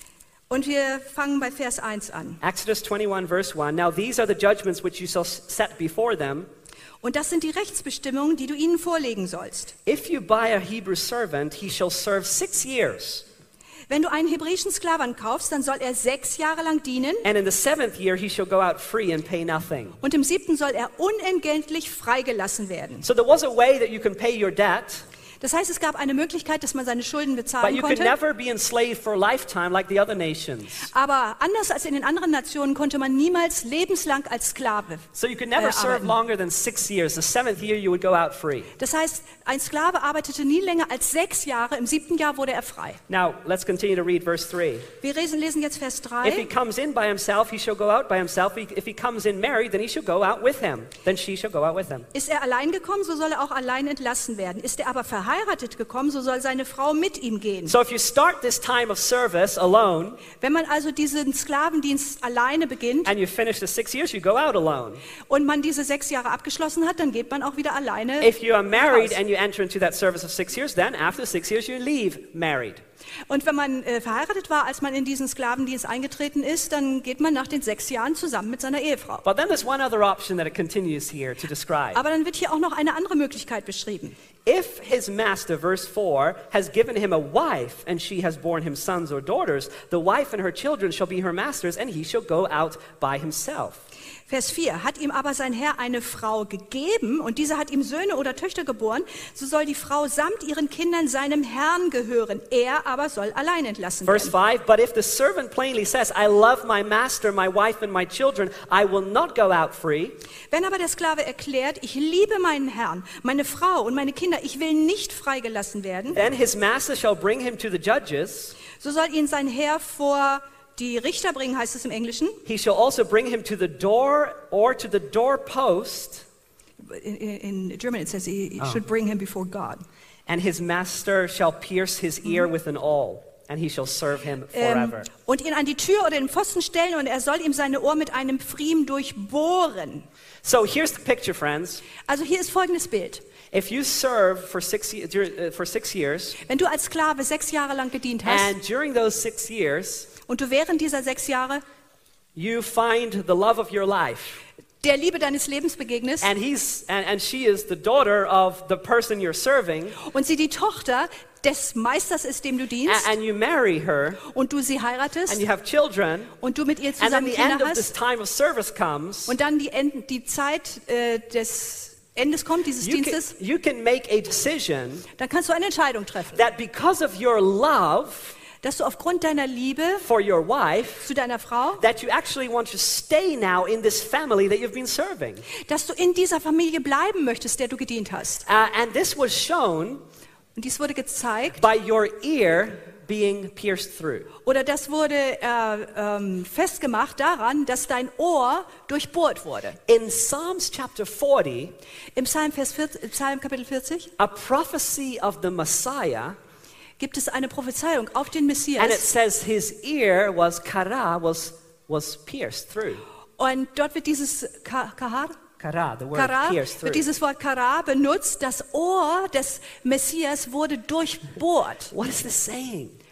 Und wir fangen bei Vers eins an. Exodus twenty-one, verse one. Now these are the judgments which you shall set before them. Und das sind die Rechtsbestimmungen, die du ihnen vorlegen sollst. If you buy a Hebrew servant, he shall serve six years. Wenn du einen hebräischen Sklaven kaufst, dann soll er sechs Jahre lang dienen And in the seventh year, he shall go out free and pay nothing. und im siebten soll er unentgeltlich freigelassen werden. So there was a way that you can pay your debt, Das heißt, es gab eine Möglichkeit, dass man seine Schulden but bezahlen you could konnte. never be enslaved for a lifetime like the other nations. Aber anders als in den anderen Nationen konnte man niemals lebenslang als Sklave. So you could never Äh, serve arbeiten. longer than six years. The seventh year, you would go out free. Das heißt, ein Sklave arbeitete nie länger als sechs Jahre. Im siebten Jahr wurde er frei. Now, let's continue to read verse three. Wir lesen, lesen jetzt Vers If he drei. comes in by himself, he shall go out by himself. If he comes in married, then he shall go out with him. Then she shall go out with him. Ist er allein gekommen, so soll er auch allein entlassen werden. Ist er aber verheiratet gekommen, so soll seine Frau mit ihm gehen. So if you start this time of service alone, Wenn man also diesen Sklavendienst alleine beginnt and you finish the six years, you go out alone. und man diese sechs Jahre abgeschlossen hat, dann geht man auch wieder alleine If you are married raus. and you enter into that service of six years, then after six years, you leave married. Und wenn man äh, verheiratet war, als man in diesen Sklavendienst eingetreten ist, dann geht man nach den sechs Jahren zusammen mit seiner Ehefrau. But then there's one other option that it continues here to describe. Aber dann wird hier auch noch eine andere Möglichkeit beschrieben. If his master, verse four, has given him a wife, and she has borne him sons or daughters, the wife and her children shall be her masters, and he shall go out by himself. Vers vier. Hat ihm aber sein Herr eine Frau gegeben und diese hat ihm Söhne oder Töchter geboren, so soll die Frau samt ihren Kindern seinem Herrn gehören. Er aber soll allein entlassen Verse werden. five, but if the servant plainly says, I love my master, my wife, and my children, I will not go out free, Wenn aber der Sklave erklärt, ich liebe meinen Herrn, meine Frau und meine Kinder, ich will nicht freigelassen werden, then his master shall bring him to the judges. so soll ihn sein Herr vor die Richter bringen, heißt es im Englischen. He shall also bring him to the door or to the doorpost, In, in German it says he should bring him before God. and his master shall pierce his ear with an awl, and he shall serve him Ähm, forever. und ihn an die Tür oder den Pfosten stellen und er soll ihm seine Ohr mit einem Pfriem durchbohren. So here's the picture, friends. Also hier ist folgendes Bild. If you serve for six, ye- dur- uh, for six years, Wenn du als Sklave sechs Jahre lang gedient hast and during those six years, und du während dieser sechs Jahre you find the love of your life, der Liebe deines Lebens begegnest and he's and, and she is the daughter of the person you're serving, und sie die Tochter des Meisters ist, dem du dienst, and, and you marry her, und du sie and heiratest you have children, und du mit ihr and then zusammen the end Kinder of this hast time of service comes, und dann die, End, die Zeit äh, des Endes kommt, dieses you can, Dienstes, you can make a decision dann kannst du eine Entscheidung treffen, that because of your love dass du aufgrund deiner Liebe for your wife, zu deiner Frau, that you actually want to stay now in this family that you've been serving. dass du in dieser Familie bleiben möchtest, der du gedient hast. Uh, and this was shown Und dies wurde gezeigt, by your ear being pierced through. oder das wurde äh, ähm, festgemacht daran, dass dein Ohr durchbohrt wurde. In Psalms chapter forty, Im Psalm, Vers vierzig, Psalm Kapitel vierzig a prophecy of the Messiah, gibt es eine Prophezeiung auf den and it Messias. says his ear was kara, was, was pierced through. Und dort wird dieses Ka- Kahar, Kara, the word Kara, pierced through. wird dieses Wort Kara benutzt. Das Ohr des Messias wurde durchbohrt. What is this saying?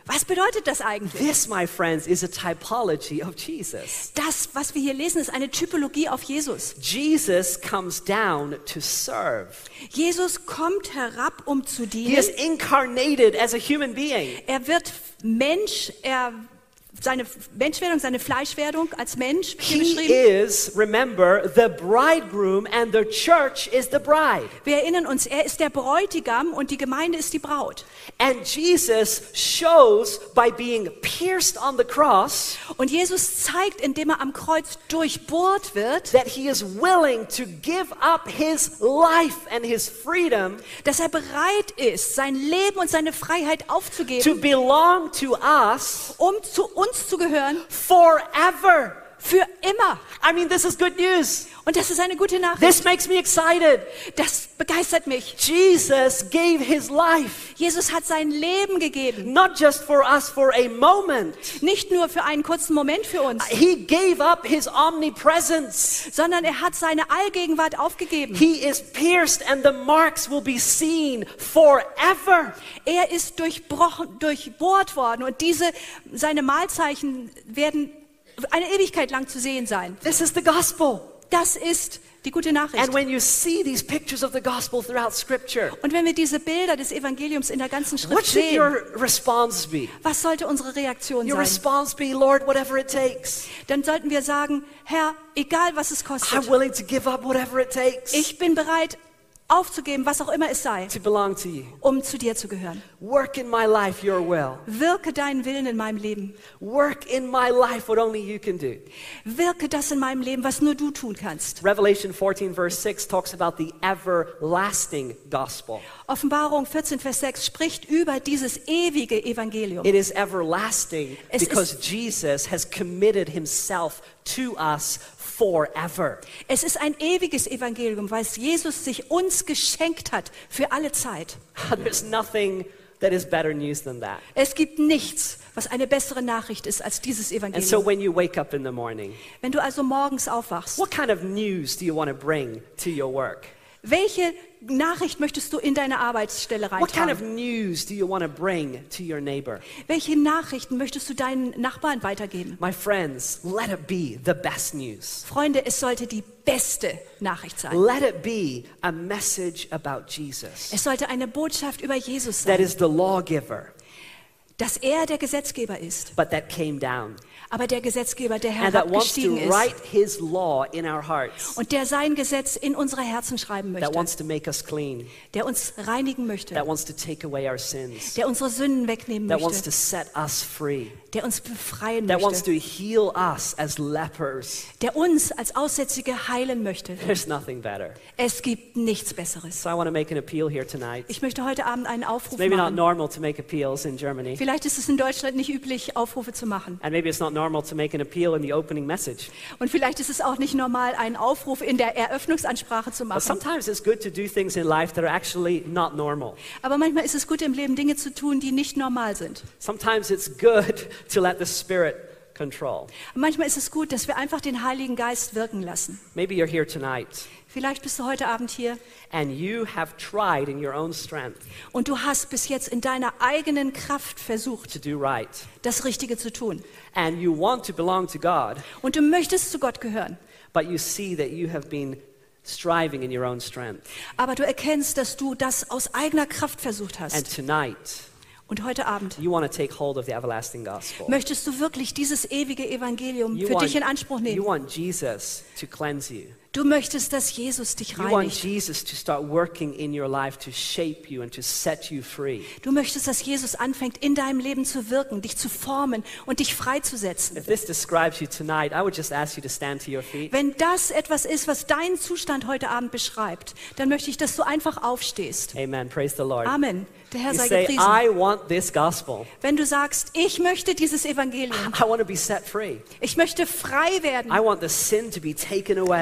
Was bedeutet das eigentlich? This, my friends, is a typology of Jesus. Das, was wir hier lesen, ist eine Typologie auf Jesus. Jesus comes down to serve. Jesus kommt herab, um zu He dienen. is incarnated as a human being. Er wird Mensch, er seine Menschwerdung, seine Fleischwerdung als Mensch hier He beschrieben. is, remember, the bridegroom and the church is the bride. Wir erinnern uns, er ist der Bräutigam und die Gemeinde ist die Braut. And Jesus shows by being pierced on the cross Und Jesus zeigt, indem er am Kreuz durchbohrt wird, that he is willing to give up his life and his freedom dass er bereit ist, sein Leben und seine Freiheit to aufzugeben, belong to us um zu uns zu gehören, forever. für immer. I mean, this is good news. Und das ist eine gute Nachricht. This makes me excited. Das begeistert mich. Jesus gave his life, Jesus hat sein Leben gegeben. not just for us for a moment. Nicht nur für einen kurzen Moment für uns, He gave up his omnipresence. sondern er hat seine Allgegenwart aufgegeben. He is pierced and the marks will be seen forever. Er ist durchbrochen, durchbohrt worden und diese, seine Malzeichen werden eine Ewigkeit lang zu sehen sein. This is the gospel. Das ist die gute Nachricht. And when you see these pictures of the gospel throughout scripture, Und wenn wir diese Bilder des Evangeliums in der ganzen what Schrift should sehen, your response be? was sollte unsere Reaktion Your sein? response be, Lord, whatever it takes. Dann sollten wir sagen, Herr, egal was es I'm kostet, willing to give up whatever it takes ich bin bereit aufzugeben, was auch immer es sei, to belong to you. um zu dir zu gehören. Work in my life your will. Wirke deinen Willen in meinem Leben. Work in my life what only you can do. Wirke das in meinem Leben, was nur du tun kannst. Revelation fourteen verse six talks about the everlasting gospel. Offenbarung vierzehn, Vers sechs spricht über dieses ewige Evangelium. It is everlasting Es ist- because Jesus has committed himself to us forever. Es ist ein ewiges Evangelium, weil es Jesus sich uns geschenkt hat für alle Zeit. There's nothing that is better news than that. Es gibt nichts, was eine bessere Nachricht ist als dieses And so Evangelium. when you wake up in the morning, Wenn du also morgens aufwachst, what kind of news do you want to bring to your work? welche Nachricht möchtest du in deine Arbeitsstelle What kind of reintragen? news do you want to bring to your neighbor? Welche Nachrichten möchtest du deinen Nachbarn weitergeben? My friends, let it be the best news. Freunde, es sollte die beste Nachricht sein. Let it be a message about Jesus. Es sollte eine Botschaft über Jesus That sein, is the lawgiver, dass er der Gesetzgeber ist, but that came down. aber der Gesetzgeber, der And that wants to herabgestiegen ist write his law in our hearts. und der sein Gesetz in unsere Herzen schreiben That möchte, wants to make us clean. der uns reinigen möchte, That wants to take away our sins. der unsere Sünden wegnehmen That wants to möchte, set us free. der uns befreien That wants to möchte, heal us as lepers. der uns als Aussätzige heilen möchte. There's nothing better. Es gibt nichts Besseres. So I want to make an appeal here tonight. Ich möchte heute Abend einen Aufruf It's maybe not machen. normal to make appeals in Germany. Vielleicht ist es in Deutschland nicht üblich, Aufrufe zu machen. And maybe it's not normal to make an appeal in the opening message. Und vielleicht ist es auch nicht normal, einen Aufruf in der Eröffnungsansprache zu But machen. sometimes it's good to do things in life that are actually not normal. Aber manchmal ist es gut, im Leben Dinge zu tun, die nicht normal sind. Sometimes it's good to let the Spirit control. Und manchmal ist es gut, dass wir einfach den Heiligen Geist wirken lassen. Maybe you're here tonight Vielleicht bist du heute Abend hier and you have tried in your own strength und du hast bis jetzt in deiner eigenen Kraft versucht, to do right. das Richtige zu tun. And you want to belong to God, Und du möchtest zu Gott gehören. but you see that you have been striving in your own strength. Aber du erkennst, dass du das aus eigener Kraft versucht And hast. tonight, Und heute Abend you want to take hold of the everlasting gospel. möchtest du wirklich dieses ewige Evangelium You für want, dich in Anspruch you nehmen. want Jesus to cleanse you. Du möchtest, dass Jesus dich You want reinigt. Jesus to start working in your life to shape you and to set you free. Du möchtest, dass Jesus anfängt, in deinem Leben zu wirken, dich zu formen und dich freizusetzen. If this describes you tonight, I would just ask you to stand to your feet. Wenn das etwas ist, was deinen Zustand heute Abend beschreibt, dann möchte ich, dass du einfach aufstehst. Amen. Praise the Lord. Amen. Der Herr You sei say, gepriesen. I want this gospel. Wenn du sagst, ich möchte dieses Evangelium, I want to be set free. ich möchte frei werden, I want the sin to be taken away. ich möchte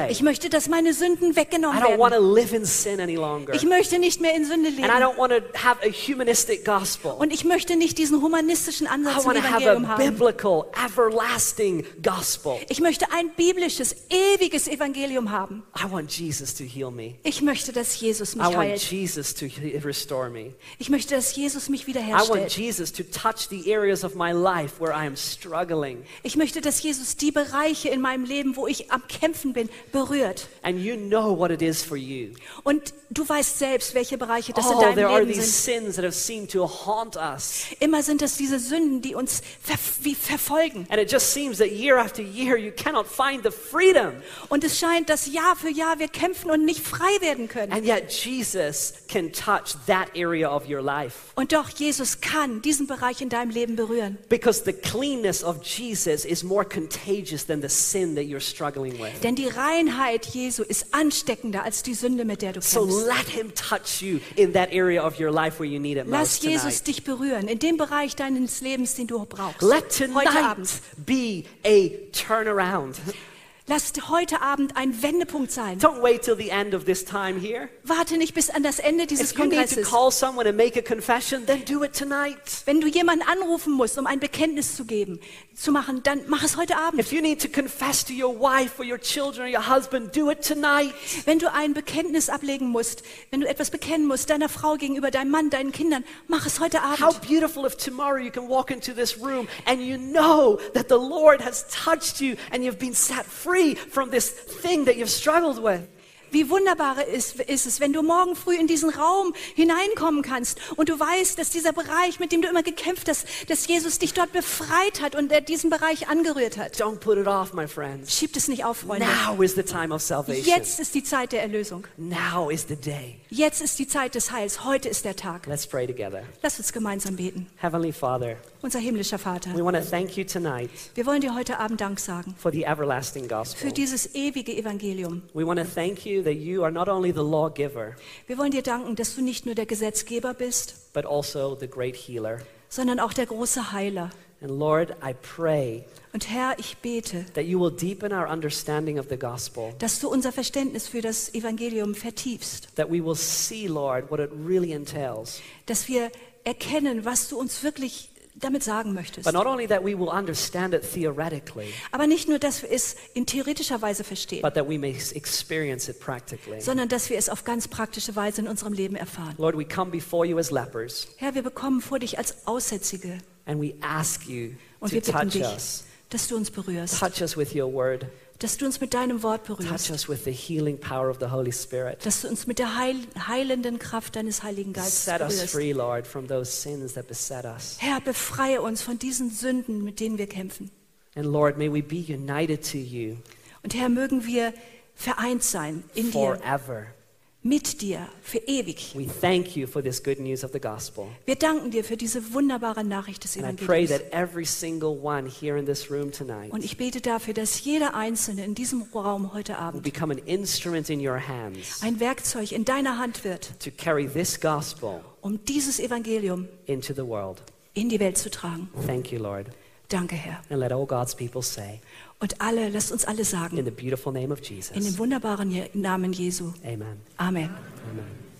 möchte, dass meine Sünden I weggenommen don't want werden. to live in sin any longer. Ich möchte nicht mehr in Sünde And I leben. don't want to have a humanistic gospel. Und ich möchte nicht diesen humanistischen I Ansatz im want to have Evangelium a haben. biblical, everlasting gospel. Ich möchte ein biblisches, ewiges Evangelium haben. I want Jesus to heal me. Ich möchte, dass Jesus mich I want heilt. Jesus to he- restore me. Ich möchte, dass Jesus mich I want wiederherstellt. Jesus to touch the areas of my life where I am struggling. Ich möchte, dass Jesus die Bereiche in meinem Leben, wo ich am Kämpfen bin, berührt. And you know what it is for you. Und du weißt selbst, welche Bereiche das in Oh, there are deinem Leben these sind. sins that have seemed to haunt us. Immer sind das diese Sünden, die uns ver wie verfolgen. And it just seems that year after year you cannot find the freedom. Und es scheint, dass Jahr für Jahr wir kämpfen und nicht frei werden können. And yet Jesus can touch that area of your life. Und doch, Jesus kann diesen Bereich in deinem Leben berühren. Because the cleanness of Jesus is more contagious than the sin that you're struggling with. Denn die Reinheit Jesu ist ansteckender als die Sünde, mit der du So kämpfst. let him touch you in that area of your life where you need it Lass most Jesus tonight. dich berühren, in dem Bereich deines Lebens, den du brauchst. Let Heute tonight Abend. be a turnaround. Lass heute Abend ein Wendepunkt sein. Don't wait till the end of this time here. Warte nicht bis an das Ende dieses If you need to Kongresses. call someone and make a confession, then do it tonight. Wenn du jemanden anrufen musst, um ein Bekenntnis zu geben, zu machen, dann mach es heute Abend. If you need to confess to your wife or your children or your husband, do it tonight. Wenn du ein Bekenntnis ablegen musst, wenn du etwas bekennen musst, deiner Frau gegenüber, deinem Mann, deinen Kindern, mach es heute How Abend. beautiful if tomorrow you can walk into this room and you know that the Lord has touched you and you've been set free from this thing that you've struggled with. Wie wunderbar ist, ist es, wenn du morgen früh in diesen Raum hineinkommen kannst und du weißt, dass dieser Bereich, mit dem du immer gekämpft hast, dass Jesus dich dort befreit hat und er diesen Bereich angerührt hat. Don't put it off, my friends. Schiebt es nicht auf, Freunde. Now is the time of salvation. Jetzt ist die Zeit der Erlösung. Now is the day. Jetzt ist die Zeit des Heils. Heute ist der Tag. Let's pray together. Lass uns gemeinsam beten. Heavenly Father, Unser himmlischer Vater, we want to thank you tonight wir wollen dir heute Abend Dank sagen for the everlasting für gospel. dieses ewige Evangelium. We want to thank you that you are not only the lawgiver, Wir wollen dir danken, dass du nicht nur der Gesetzgeber bist, but also the great healer. sondern auch der große Heiler. And Lord, I pray Und Herr, ich bete, that you will deepen our understanding of the gospel, dass du unser Verständnis für das Evangelium vertiefst, that we will see, Lord, what it really entails. dass wir erkennen, was du uns wirklich damit sagen möchtest. But not only that we will understand it theoretically, Aber nicht nur, dass wir es in theoretischer Weise verstehen, but that we may experience it practically. sondern dass wir es auf ganz praktische Weise in unserem Leben erfahren. Lord, we come before you as lepers, Herr, wir bekommen vor dich als Aussätzige and we ask you und to wir bitten touch dich, us. dass du uns berührst, Touch us with your word. dass du uns mit deinem Wort Touch berührst, us with the healing power of the Holy Spirit. dass du uns mit der heil heilenden Kraft deines Heiligen Geistes Set us berührst. free, Lord, from those sins that beset us. Herr, befreie uns von diesen Sünden, mit denen wir kämpfen. And Lord, may we be united to you Und Herr, mögen wir vereint sein in dir, forever. mit dir, für ewig. We thank you for this good news of the gospel. Wir danken dir für diese wunderbare Nachricht des And I pray Evangeliums. that every single one here in this room tonight Und ich bete dafür, dass jeder Einzelne in diesem Raum heute will Abend become an instrument in your hands ein Werkzeug in deiner Hand wird, to carry this gospel um dieses Evangelium into the world. in die Welt zu tragen. Thank you, Lord. Danke, Herr. And let all God's people say, Und alle, lasst uns alle in sagen, the beautiful name of in dem Jesus, wunderbaren Je- Namen Jesu. amen. Amen. Amen.